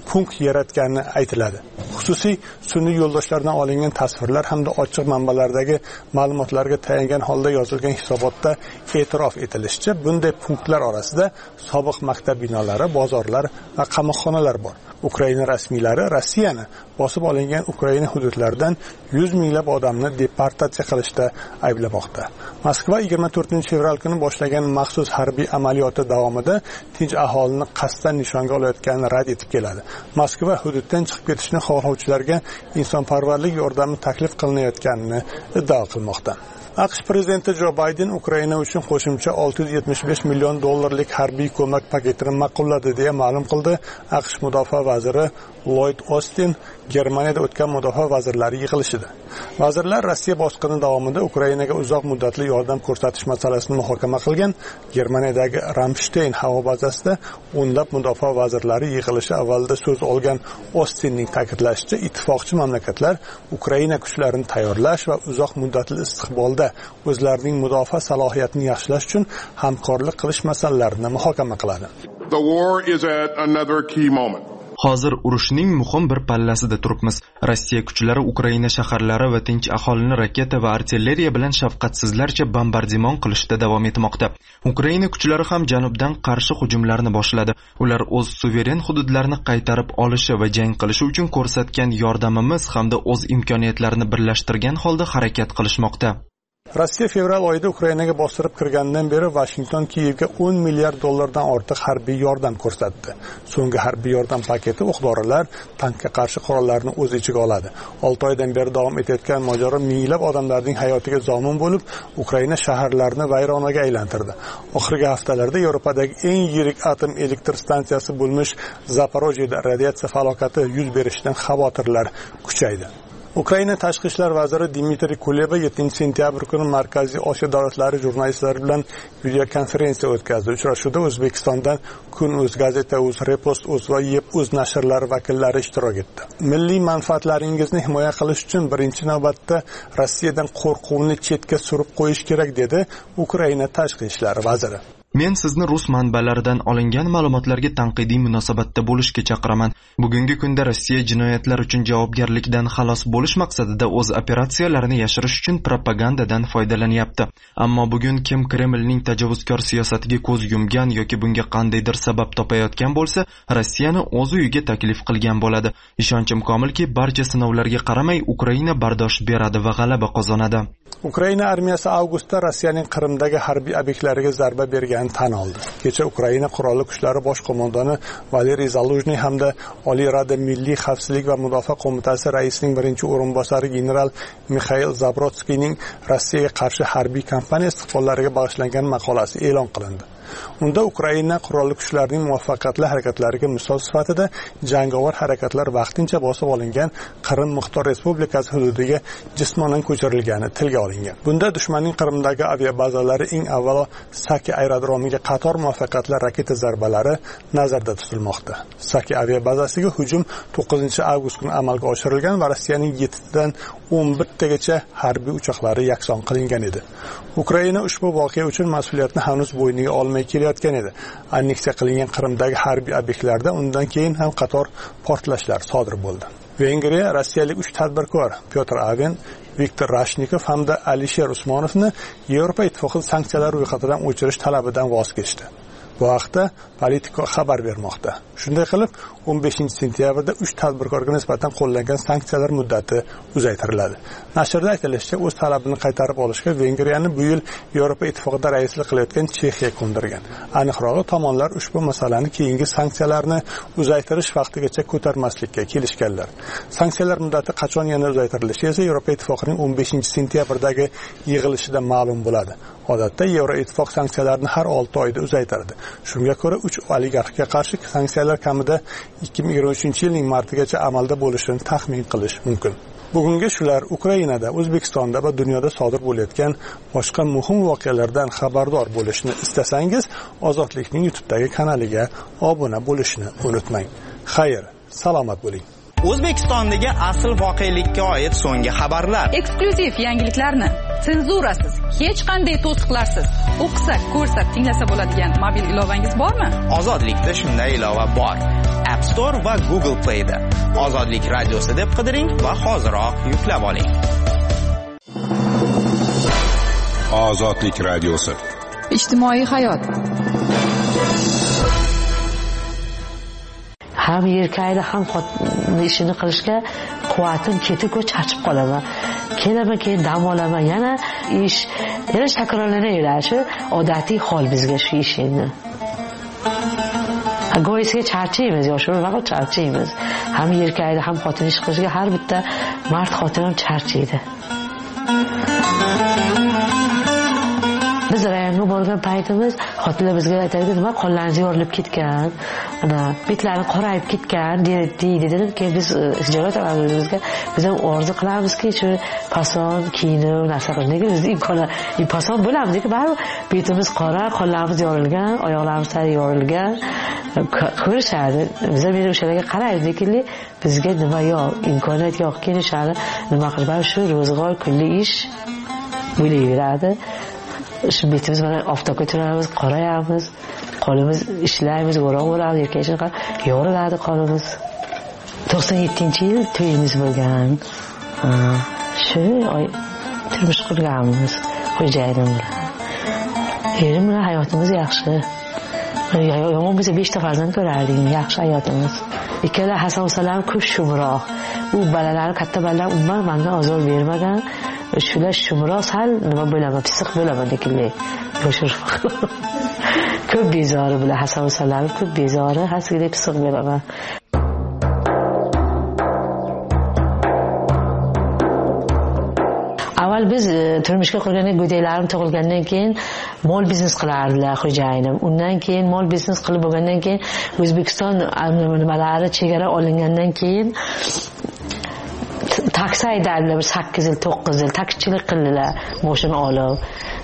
punkt yaratgani aytiladi. Xususiy sun'iy yo'ldoshlardan olingan tasvirlar hamda ochiq manbalardagi ma'lumotlarga tayangan holda yozilgan hisobotda e'tirof etilishicha, bunday punktlar orasida sobiq maktab binolari, bozorlar va qamoqxonalar bor. Ukraina rasmiylari Rossiyani bosib olingan Ukraina hududlaridan 100 minglab odamni deportatsiya qilishda ayblamoqda. Moskva 24-fevral kuni boshlangan maxsus harbiy amaliyoti davomida tinch aholini qasddan nishonga olayotganini rad etib keladi. Moskva hududdan chiqib ketishni xohlovchilarga insonparvarlik yordami taklif qilinayotganini iddao qilmoqda. AQSh prezidenti Jo Bayden Ukraina uchun qo'shimcha $675 million harbiy ko'mak paketini ma'qulladi deya ma'lum qildi. AQSh mudofaa vaziri Lloyd Austin Germaniyada o'tgan mudofaa vazirlari yig'ilishida. Vazirlar Rossiya bosqini davomida Ukrainaga uzoq muddatli yordam ko'rsatish masalasini muhokama qilgan. Germaniyadagi Ramstein havo bazasida o'nlab mudofaa vazirlari yig'ilishi avvalida so'z olgan Austinning ta'kidlashicha, ittifoqchi mamlakatlar Ukraina kuchlarini tayyorlash va uzoq muddatli istiqbolda o'zlarining mudofaa salohiyatini yaxshilash uchun hamkorlik qilish masalalarini muhokama qiladi. The war is at another key moment. Hozir urushning muhim bir pallasida turibmiz. Rossiya kuchlari Ukraina shaharlari va tinch aholini raketa va artilleriya bilan shafqatsizlarcha bombardimon qilishda davom etmoqda. Ukraina kuchlari ham janubdan qarshi hujumlarni boshladi. Ular o'z suveren hududlarini qaytarib olishi va jang qilishi uchun ko'rsatgan yordamimiz hamda o'z imkoniyatlarini birlashtirgan holda harakat qilishmoqda. Rossiya fevral oyida Ukrainaga bostirib kirgandan beri Washington Kiyevga $10 milliard ortiq harbiy yordam ko'rsatdi. So'nggi harbiy yordam paketi o'q-dorilar, tankga qarshi qurollarni o'z ichiga oladi. 6 oydan beri davom etayotgan mojaro minglab odamlarning hayotiga zomin bo'lib, Ukraina shaharlarini vayronaga aylantirdi. Oxirgi haftalarda Yevropadagi eng yirik atom elektr stansiyasi bo'lmish Zaporojyeda radiatsiya falokati yuz berishidan xavotirlar kuchaydi. Ukraina tashqi ishlar vaziri Dmitriy Kuleba 7-sentyabr kuni Markaziy Osiyo davlatlari jurnalistlari bilan video konferensiya o'tkazdi. Uchrashuvda O'zbekistondan Kun.uz gazeta.uz, Repost.uz va Yeb.uz nashrlari vakillari ishtirok etdi. Milliy manfaatlaringizni himoya qilish uchun birinchi navbatda Rossiyadan qo'rquvni chetga surib qo'yish kerak dedi Ukraina tashqi ishlar vaziri. Men sizni rus manbalaridan olingan ma'lumotlarga tanqidiy munosabatda bo'lishga chaqiraman. Bugungi kunda Rossiya jinoyatlar uchun javobgarlikdan xalos bo'lish maqsadida o'z operatsiyalarini yashirish uchun propagandadan foydalanyapti. Ammo bugun kim Kremlning tajovuzkor siyosatiga ko'z yumgan yoki bunga qandaydir sabab topayotgan bo'lsa, Rossiyani o'z uyiga taklif qilgan bo'ladi. Ishonchim komilki, barcha sinovlarga qaramay Ukraina bardosh beradi va g'alaba qozonadi. Ukraina armiyasi avgustda Rossiyaning Qrimdagi harbiy obyektlariga zarba bergan tan oldi. Kecha Ukraina qurolli kuchlari bosh qo'mondoni Valeriy Zaluzhniy hamda Oliy Rada Milliy xavfsizlik va mudofaa qo'mitasi raisining birinchi o'rinbosari general Mikhail Zabrodskiyning Rossiyaga qarshi harbiy kampaniya istiqbollariga bag'ishlangan maqolasi e'lon qilindi. Unda Ukraina qurolli kuchlarining muvaffaqiyatli harakatlariga misol sifatida jangovar harakatlar vaqtincha bosib olingan Qrim Muxtor Respublikasi hududiga jismonan ko'chirilgani tilga olingan. Bunda dushmanning Qrimdagi aviabazalari eng avvalo Saki aerodromiga qator muvaffaqiyatli raketa zarbalari nazarda tutilmoqda. Saki aviabazasiga hujum 9-avgust kuni amalga oshirilgan va Rossiyaning 7dan 11gacha harbiy uchoqlari yakson qilingan edi. Ukraina ushbu voqea uchun mas'uliyatni hanuz bo'yniga olmay kelayotgan edi. Anneksiya qilingan Qrimdagi harbiy obyektlarda undan keyin ham qator portlashlar sodir bo'ldi. Vengriya rossiyalik 3 tadbirkor Pyotr Aven, Viktor Rashnikov hamda Alisher Usmonovni Yevropa ittifoqi sanksiyalar ro'yxatidan o'chirish talabidan voz kechdi. Bu haqda Politico xabar bermoqda. Shunday qilib, 15-sentyabrda 3 tadbirkorga nisbatan qo'llangan sanksiyalar muddati uzaytiriladi. Nashrda aytilishicha, o'z talabini qaytarib olishga Vengriyani bu yil Yevropa ittifoqida raislik qilayotgan Chexiya ko'ndirgan. Aniqrog'i, tomonlar ushbu masalani keyingi sanksiyalarni uzaytirish vaqtigacha ko'tarmaslikka kelishganlar. Sanksiyalar muddati qachon yana uzaytirilishi esa Yevropa ittifoqining 15-sentyabrdagi yig'ilishida ma'lum bo'ladi. Odatda Yevroittifoq sanksiyalarni har 6 oyda uzaytiradi. Shunga ko'ra 3 oligarxga qarshi sanksiyalar kamida 2023-yilning martigacha amalda bo'lishini taxmin qilish mumkin. Bugungi shular. Ukrainada, O'zbekistonda va dunyoda sodir bo'layotgan boshqa muhim voqealardan xabardor bo'lishni istasangiz, Ozodlikning YouTube'dagi kanaliga obuna bo'lishni unutmang. Xayr, salomat bo'ling. O'zbekistondagi asl voqelikka oid so'nggi xabarlar. Eksklyuziv yangiliklarni senzurasiz, hech qanday to'siqlarsiz o'qisa, ko'rsa, tinglasa bo'ladigan mobil ilovangiz bormi? Ozodlikda shunday ilova bor. App Store va Google Play da. Ozodlik radiosi deb qidiring va hoziroq yuklab oling. Ozodlik radiosi. Ijtimoiy hayot. Ham erkaklar ham xotin ishini qilishga quvvatim ketib charchib qolaman. Kelaman, keyin dam olaman, yana ish yana takrorlanaveradi. Shu odatiy hol bizga shu ish endi. Go'yisiga charchaymiz, yoshlar vaqt charchaymiz. Ham erkaklar ham xotin ish qilishga har bitta mard xotin ham charchaydi. Biz rayonga borgan paytimiz xotinlar bizga aytadi, nima qonlaringiz yorilib ketgan, ana betlaring qorayib ketgan deydi. Keyin biz tijorat amaliyimizga biz ham orzu qilamizki, shu pason kiyinib narsa qilish. Nega biz pason bo'lamiz-ku, baribir betimiz qora, qonlarimiz yorilgan, oyoqlarimiz yorilgan ko'rishadi. Biz ham o'shalarga qaraymiz, lekin bizga nima yo'q, imkoniyat yo'q. Keyin o'shani nima qilish, baribir shu ro'zg'or kunli ish bo'laveradi. Shu betimiz mana oftobga turamiz, qorayamiz, qo'limiz ishlaymiz, o'roq bo'lamiz, erkaklar qilib yoriladi qo'limiz. 97-yil to'yimiz bo'lgan. Shu oy turmush qurganmiz xo'jayinim bilan. Erim bilan hayotimiz yaxshi. Yomon bo'lsa 5 ta farzand ko'rardik, yaxshi hayotimiz. Ikkala Hasan Salam ko'p shumroq. U balalari katta balalar umuman menga ozor bermagan. Shular shumroq sal nima bo'laman, pisiq bo'laman lekinlar. Yoshroq. Ko'p bezori bilan Hasan Salam ko'p bezori, hasigida pisiq bo'laman. Avval biz turmushga qurganda go'daylarim tug'ilgandan keyin mol biznes qilardilar xo'jayinim. Undan keyin mol biznes qilib bo'lgandan keyin O'zbekiston nimalari chegara olingandan keyin taksi haydadilar, 8 yil 9 yil taksichilik qildilar mashina olib.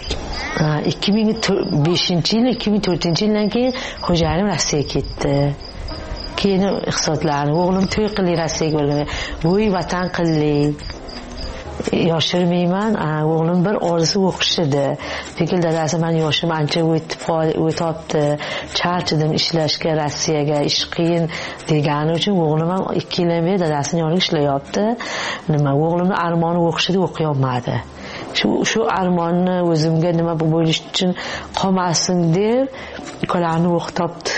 2005-yil 2004-yildan keyin xo'jayinim Rossiyaga ketdi. Keyin iqtisodlarni o'g'lim to'y qildi Rossiyaga borgan. Voy vatan qildi. Yoshirmayman, o'g'lim bir orzu o'qish edi. Lekin dadasi men yoshim ancha o'tibdi, charchadim ishlashga, Rossiyaga ish qiyin degani uchun o'g'lim ham 2 yildan beri dadasining yonida ishlayapti. Nima, o'g'limning armoni o'qish edi, o'qiy olmadi. Shu armonni o'zimga nima bo'lish uchun qolmasin deb ukalarni o'qitibdi.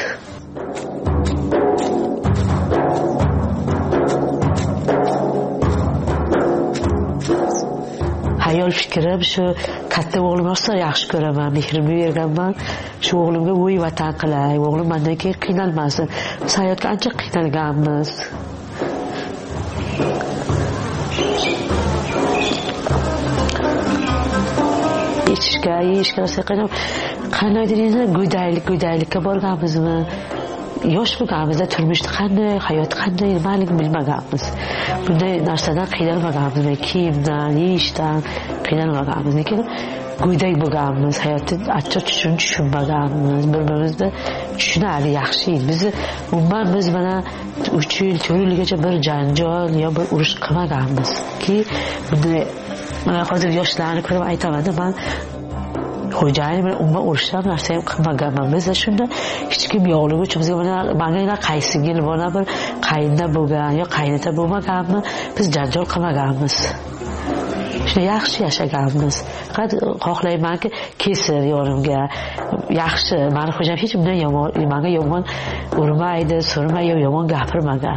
Ayol fikrim shu katta o'g'lim rosa yaxshi ko'raman, mehrimni berganman. Shu o'g'limga voy vatan qilay, o'g'lim mendan keyin qiynalmasin. Biz hayotga ancha qiynalganmiz. Ichishga, yeyishga rosa qiynalib, qandaydir endi go'daylikka borganmizmi? Yosh bo'lganimizda turmushni qanday, hayot qanday nimaligini bilmaganmiz. Bunday narsadan qiynalmaganmiz, kiyimdan, yeyishdan qiynalmaganmiz. Lekin go'dak bo'lganmiz, hayotni achchiq tushunmaganmiz, bir-birimizni tushunardi, yaxshi edi. Biz mana 3 yil, 4 yilgacha bir janjal yo bir urush qilmaganmiz. Ki bunday mana hozir yoshlarni ko'rib aytaman, men xo'jayinim bilan umuman urushlar narsa ham qilmaganman. Biz shunda hech kim yo'qligi uchun bizga mana qaysi yil mana bir qaynda bo'lgan yo qaynota bo'lmaganmi, biz janjal qilmaganmiz. Shunday yaxshi yashaganmiz. Faqat xohlaymanki kesir yonimga yaxshi. Meni xo'jam hech bunday menga yomon urmaydi, surmaydi, yomon gapirmagan.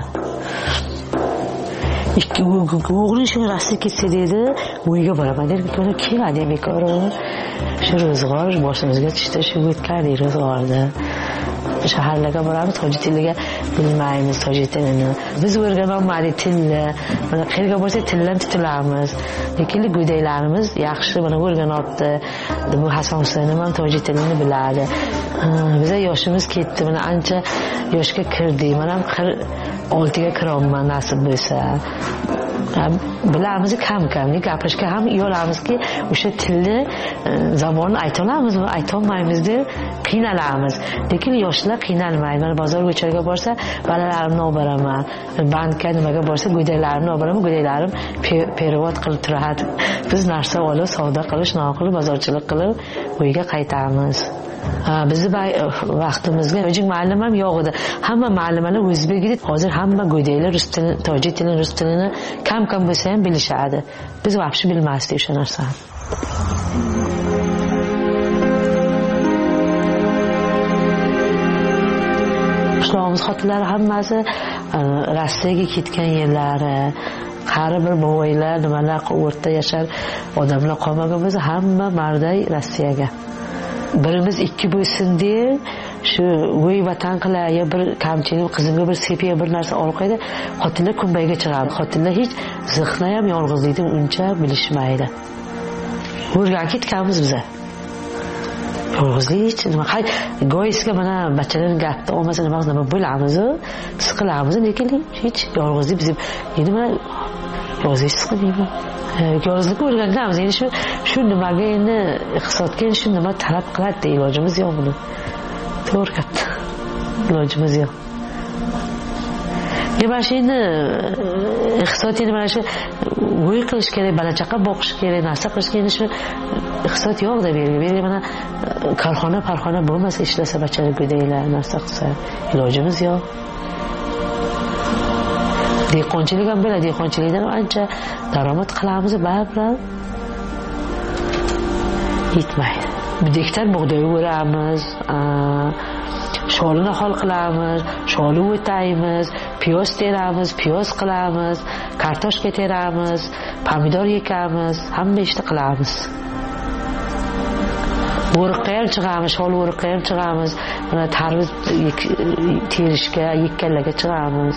O'g'lim shu Rossiyaga ketsa dedi, uyga boraman dedi. Keladi bekor. Shu ro'zg'or boshimizga tushdi, shu o'tkardik ro'zg'orda. Shaharlarga boramiz, tojik tiliga bilmaymiz, tojik tilini. Biz o'rganolmadik tilni. Mana qayerga borsak tildan tutilamiz. Lekin go'daylarimiz yaxshi mana o'rganibdi. Bu Hasan Husaynam ham tojik tilini biladi. Bizga yoshimiz ketdi, mana ancha yoshga kirdik. Men ham 46 ga kiraman nasib bo'lsa. Bilamiz kam-kam, gapirishga ham yo'lamizki, o'sha tilni zamonni aytolamiz-mi, aytolmaymiz deb qiynalamiz. Lekin yoshlar qiynalmaydi. Mana bozor ko'chaga borsa, balalarimni olib boraman. Bankka nimaga borsa, go'daylarimni olib boraman. Go'daylarim perevod qilib turadi. Biz narsa olib, savdo qilish, noqilib, bozorchilik qilib uyga qaytamiz. Bizni vaqtimizga o'zing ma'lum ham yo'q edi. Hamma ma'lumalar o'zbek edi. Hozir hamma go'daylar rus tilini, tojik tilini, rus tilini kam bo'lsa ham bilishadi. Biz vaqti bilmasdik o'sha narsani. Qishloqimiz xotinlari hammasi Rossiyaga ketgan yerlari, qari bir boboylar, nimalar o'rta yashar odamlar qolmagan bo'lsa, hamma marday Rossiyaga. Birimiz ikki bo'lsin deb shu voy vatan qilay, ya bir kamchilik qizimga bir sepiya bir narsa olib qo'ydi, xotinlar kunbayga chiqadi. Xotinlar hech zixna ham yolg'izlikni uncha bilishmaydi. O'rganib ketganmiz biz. Yolg'izlik nima qay go'yisga mana bachalar gapni olmasa nima bo'lamiz, siqilamiz, lekin hech yolg'izlik biz endi mana yolg'izlik siqilmaymi? Yolg'izlikni o'rganganmiz. Endi shu nimaga endi iqtisodga shu nima talab qiladi, ilojimiz yo'q buni. To'g'ri, ilojimiz yo'q. Nima shuni iqtisodni mana shu voy qilish kerak, balachaqa boqish kerak, narsa qilish kerak, shu iqtisod yo'q deb bergan. Mana korxona bo'lmasa, ishlasa bachalar go'daylar narsa qilsa, ilojimiz yo'q. Dehqonchilik ham bo'ladi, dehqonchilikdan ancha daromad qilamiz, bilan yetmaydi. Bir gektar bug'doy o'ramiz, sholini hol qilamiz, sholi o'taymiz, piyoz teramiz, piyoz qilamiz, kartoshka teramiz, pomidor ekamiz, hamma ishni qilamiz. O'riqqa ham chiqamiz, shol o'riqqa ham chiqamiz, mana tarvuz terishga, yekkanlarga chiqamiz.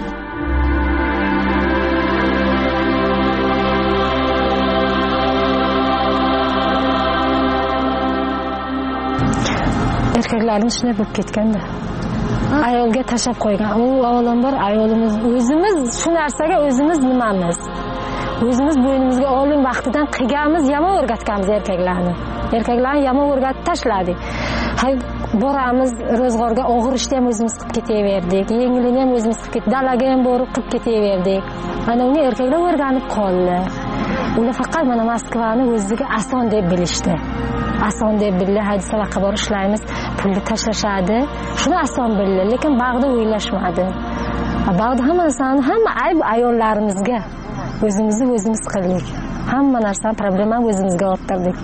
Erkaklarimiz shunday bo'lib ketganda ayolga tashab qo'ygan. U avvalambor ayolimiz o'zimiz shu narsaga o'zimiz nimamiz? O'zimiz bo'ynimizga olim vaqtidan qilganmiz, yomon o'rgatganmiz erkaklarni. Erkaklarni yomon o'rgatib tashladik. Boramiz ro'zg'orga, og'ir ishni ham o'zimiz qilib ketaverdik, yengilini ham o'zimiz qilib ketdik, dalaga ham borib qilib ketaverdik. Mana uni erkaklar o'rganib qoldi. Ular faqat mana Moskvani o'ziga oson deb bilishdi. Oson deb bildi, haydi savaqa bor ishlaymiz, pulni tashlashadi. Shuni oson bildi, lekin bag'da o'ylashmadi. Bag'da hamma narsani, hamma ayb ayollarimizga. O'zimizni o'zimiz qildik. Hamma narsani problemani o'zimizga orttirdik.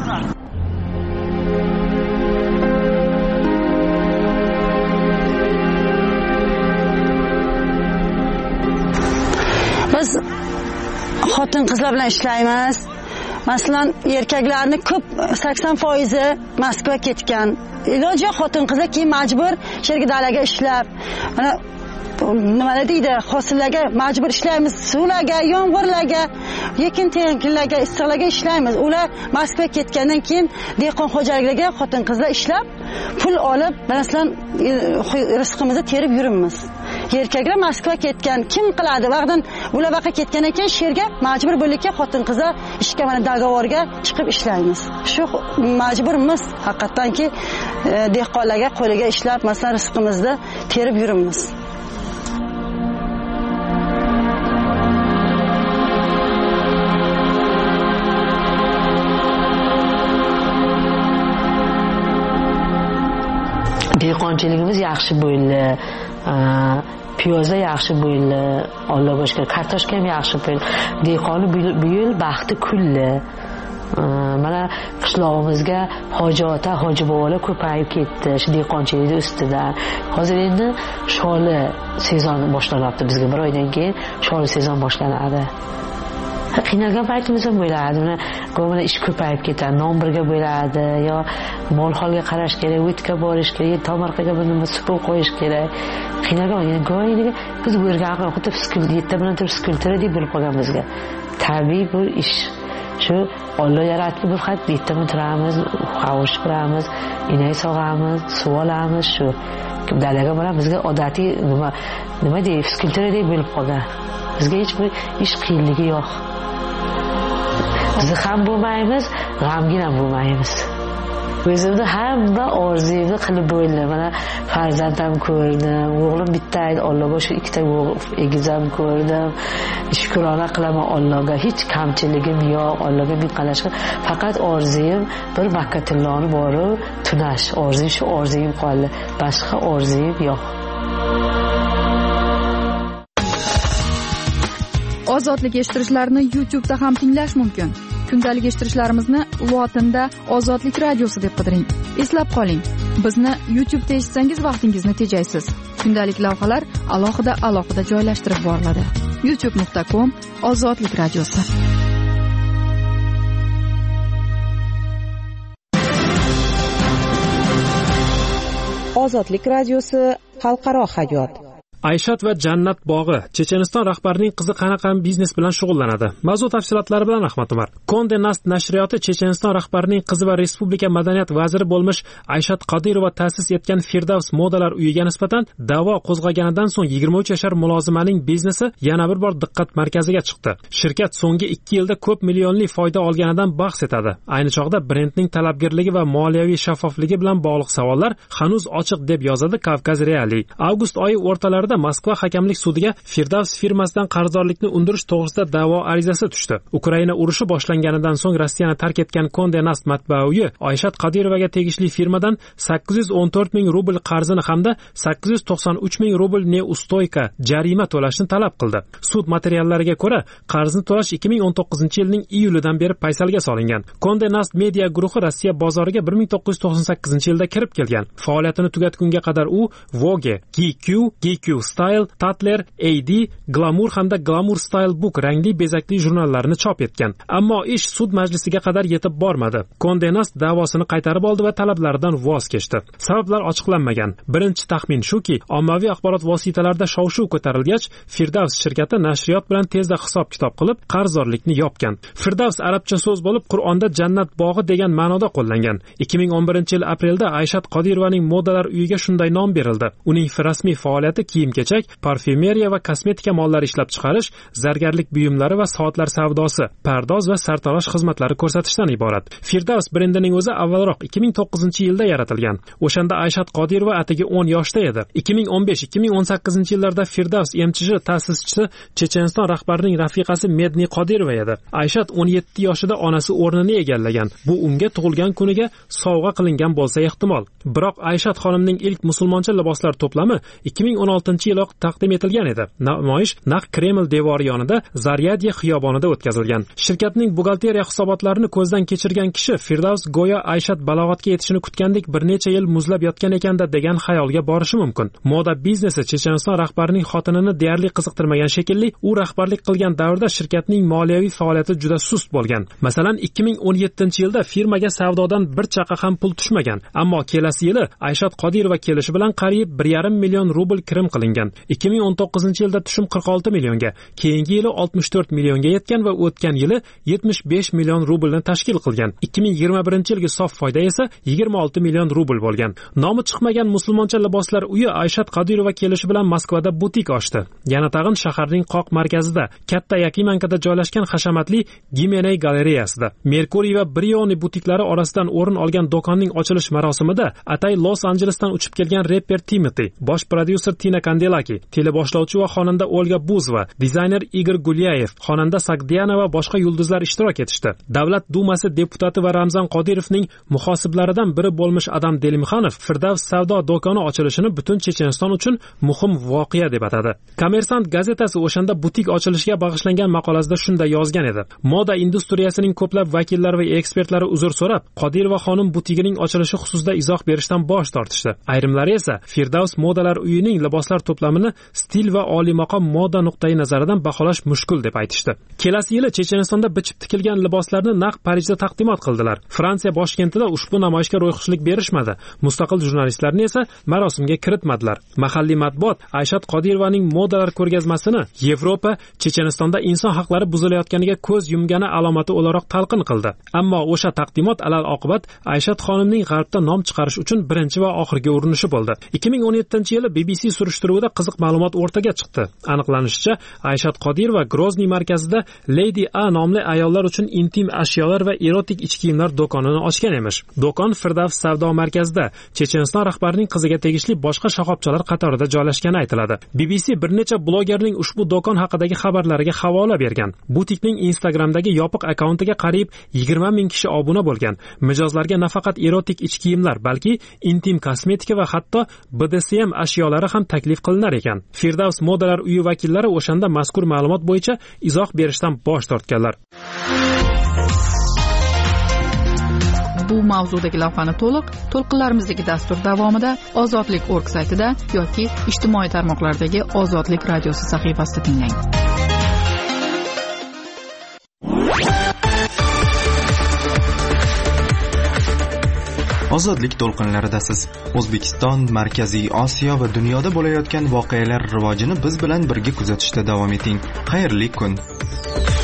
Biz xotin qizlar bilan ishlaymiz. Masalan, erkaklarning ko'p 80% Moskva ketgan. Iloji xotin qizlar keyin majbur sherga dalaga ishlab, mana nima deydi, hosillarga majbur ishlaymiz, suvlarga, yomg'irlarga, ekin-tekinlarga, issiqlarga ishlaymiz. Ular Moskva ketgandan keyin dehqon xo'jaliklarga xotin qizlar ishlab, pul olib, masalan, rizqimizni terib yuribmiz. Erkaklar Moskva ketgan, kim qiladi? Vaqtdan ular vaqa ketgandan keyin sherga majbur bo'ldikki, xotin qizlar ishga mana dogovorga chiqib ishlaymiz. Shu majburmiz haqiqatanki dehqonlarga qo'liga ishlab, masalan, rizqimizni terib yuribmiz. Dehqonchiligimiz yaxshi bo'ldi. Piyoza yaxshi bo'ldi. Allohga shukr. Kartoshka ham yaxshi bo'ldi. Dehqoni bu yil baxti kulli. Mana qishlog'imizga hoji ota, hoji bobolar ko'payib ketdi. Shu dehqonchilik ustidan. Hozir endi sholi sezon boshlanyapti bizga. Bir oydan keyin sholi sezon boshlanadi. Qiynalgan paytimiz ham bo'ladi. Mana ish ko'payib ketadi, non birga bo'ladi, yo mol holga qarash kerak, o'tga borish kerak, tomarqaga bir nima supurib qo'yish kerak. Qiynalgan, ya'ni go'yiniga biz o'rganib, xuddi yetta bilan turib skulptura deb bo'lib qolgan bizga. Tabiiy bu ish. Shu Alloh yaratdi, bir xat yetta bilan turamiz, havush qilamiz, inak sog'amiz, suv olamiz, shu dalaga boramiz. Bizga odatiy nima deydi, skulptura deb bo'lib qolgan. Bizga hech bir ish qiyinligi yo'q. Biz ham bo'lmaymiz, g'amgin ham bo'lmaymiz. o'zimni hamma orzuyimni qilib bo'ldim. Mana farzandam ko'rdim, o'g'lim bitta edi, Allohga shu ikkita egizam ko'rdim. Shukrona qilaman Allohga, hech kamchiligim yo'q, Allohga ming qalashim. Faqat orzuyim bir Makkatilloni borib tunash. Orzuyim shu orzuyim qoldi. Boshqa orzuyim yo'q. Ozodlik eshittirishlarni YouTube'da ham tinglash mumkin. Kundalik eshittirishlarimizni lotinda Ozodlik radiosi deb qidiring. Eslab qoling, bizni YouTube'da eshitsangiz vaqtingizni tejaysiz. Kundalik lavhalar alohida joylashtirib boriladi. youtube.com/Ozodlik radiosi. Ozodlik radiosi xalqaro hayot. Ayshat va Jannat bog'i. Checheniston rahbarining qizi qanaqa biznes bilan shug'ullanadi? Mavzu tafsilotlari bilan Ahmad Umar. Konde Nast nashriyoti Checheniston rahbarining qizi va respublika madaniyat vaziri bo'lmish Ayshat Qodirova ta'sis etgan Firdavs modalar uyiga nisbatan da'vo qo'zg'aganidan so'ng 23 yashar mulozimaning biznesi yana bir bor diqqat markaziga chiqdi. Shirkat so'nggi 2 yilda ko'p millionli foyda olganidan bahs etadi. Ayni chog'da brendning talabgirligi va moliyaviy shaffofligi bilan bog'liq savollar hanuz ochiq deb yozadi Kavkaz Reali. Avgust oyi o'rtalarida Moskva hakamlik sudiga Firdavs firmasidan qarzdorlikni undirish to'g'risida da'vo arizasi tushdi. Ukraina urushi boshlanganidan so'ng Rossiyani tark etgan Konde Nast matbaa uyi Ayshat Qodirovaga tegishli firmadan 814 ming rubl qarzini hamda 893 ming rubl neustoyka jarima to'lashni talab qildi. Sud materiallariga ko'ra, qarzni to'lash 2019-yilning iyulidan beri paysalga solingan. Konde Nast media guruhi Rossiya bozoriga 1998-yilda kirib kelgan. Faoliyatini tugatgunga qadar u Vogue, GQ Style, Tatler, AD, Glamour hamda Glamour Style Book rangli bezakli jurnallarini chop etgan. Ammo ish sud majlisiga qadar yetib bormadi. Konde Nast da'vosini qaytarib oldi va talablaridan voz kechdi. Sabablar ochiqlanmagan. Birinchi taxmin shuki, ommaviy axborot vositalarida shov-shuv ko'tarilgach, Firdavs shirkati nashriyot bilan tezda hisob-kitob qilib, qarzdorlikni yopgan. Firdavs arabcha so'z bo'lib, Qur'onda jannat bog'i degan ma'noda qo'llangan. 2011-yil aprelda Ayshat Qodirovaning modalar uyiga shunday nom berildi. Uning rasmiy faoliyati kiyim-kechak, parfyumeriya va kosmetika mollari ishlab chiqarish, zargarlik buyumlari va soatlar savdosi, pardoz va sartarosh xizmatlari ko'rsatishdan iborat. Firdavs brendining o'zi avvalroq 2009-yilda yaratilgan. O'shanda Ayshat Qodirova atigi 10 yoshda edi. 2015-2018-yillarda Firdavs MChJ ta'sischisi Checheniston rahbarining rafiqasi Medni Qodirova edi. Ayshat 17 yoshida onasi o'rnini egallagan. Bu unga tug'ilgan kuniga sovg'a qilingan bo'lsa ehtimol. Biroq Ayshat xonimning ilk musulmoncha liboslar to'plami 2016-yiloq taqdim etilgan edi. Namoyish naq Kreml devori yonida Zaryadye xiyobonida o'tkazilgan. Shirkatning buxgalteriya hisobotlarini ko'zdan kechirgan kishi Firdavs go'yo Ayshat balog'atga yetishini kutgandek bir necha yil muzlab yotgan ekanda degan xayolga borishi mumkin. Moda biznesi Checheniston rahbarining xotinini deyarli qiziqtirmagan shekilli, u rahbarlik qilgan davrda shirkatning moliyaviy faoliyati juda sust bo'lgan. Masalan, 2017-yilda firmaga savdodan bir chaqa ham pul tushmagan. Ammo kelasi yili Ayshat Qodirova kelishi bilan qariyb 1,5 million rubl kirim qilingan. 2019-yilda tushum 46 millionga, keyingi yili 64 millionga yetgan va o'tgan yili 75 million rublni tashkil qilgan. 2021-yilgi sof foyda esa 26 million rubl bo'lgan. Nomi chiqmagan musulmoncha liboslar uyi Ayshat Qodirova kelishi bilan Moskvada butik ochdi. Yana tag'in shaharning qoq markazida, katta Yakimankada joylashgan hashamatli Gimeney galereyasida. Merkuriy va Brioni butiklari orasidan o'rin olgan do'konning ochilish marosimida atay Los Anjelesdan uchib kelgan reper Timothy, bosh prodyuser Tina Kandelaki, teleboshlovchi va xonanda Olga Buzova, dizayner Igor Gulyayev, xonanda Sagdiana va boshqa yulduzlar ishtirok etishdi. Davlat dumasi deputati va Ramzan Qodirovning muhosiblaridan biri bo'lmish Adam Delimxanov Firdavs savdo do'koni ochilishini butun Checheniston uchun muhim voqea deb atadi. Kommersant gazetasi o'shanda butik ochilishiga bag'ishlangan maqolasida shunday yozgan edi. Moda industriyasining ko'plab vakillari va ekspertlari uzr so'rab, Qodirova xonim butigining ochilishi xususida izoh berishdan bosh tortishdi. Ayrimlari esa Firdavs modalar uyining liboslar to'plamini stil va oliy maqom moda nuqtai nazaridan baholash mushkul deb aytishdi. Kelasi yili Chechenistonda bichib tikilgan liboslarni naq Parijda taqdimot qildilar. Fransiya boshkentida ushbu namoyishga ro'yxatchilik berishmadi. Mustaqil jurnalistlarni esa marosimga kiritmadilar. Mahalliy matbuot Ayshat Qodirovaning modalar ko'rgazmasini Yevropa Chechenistonda inson haqlari buzilayotganiga ko'z yumgani alomati o'laroq talqin qildi. Ammo o'sha taqdimot alal oqibat Ayshat xonimning g'arbda nom chiqarish uchun birinchi va oxirgi urinishi bo'ldi. 2017-yili BBC surishtiruv surishtiruvida qiziq ma'lumot o'rtaga chiqdi. Aniqlanishicha, Ayshat Qodirova Grozniy markazida Lady A nomli ayollar uchun intim ashyolar va erotik ichki kiyimlar do'konini ochgan emish. Do'kon Firdavs savdo markazida Checheniston rahbarining qiziga tegishli boshqa shoxobchalar qatorida joylashgani aytiladi. BBC bir necha blogerning ushbu do'kon haqidagi xabarlariga havola bergan. Butikning Instagramdagi yopiq akkauntiga qariyb 20 ming kishi obuna bo'lgan. Mijozlarga nafaqat erotik ichki kiyimlar, balki intim kosmetika va hatto BDSM ashyolari ham taklif qilinar ekan. Firdavs modalar uyi vakillari o'shanda mazkur ma'lumot bo'yicha izoh berishdan bosh tortganlar. Bu mavzudagi lavhani to'lqinlarimizdagi dastur davomida ozodlik.org saytida yoki ijtimoiy tarmoqlardagi Ozodlik radiosi sahifasida tinglang. Ozodlik to'lqinlaridasiz. O'zbekiston, Markaziy Osiyo va dunyoda bo'layotgan voqealar rivojini biz bilan birga kuzatishda davom eting. Xayrli kun.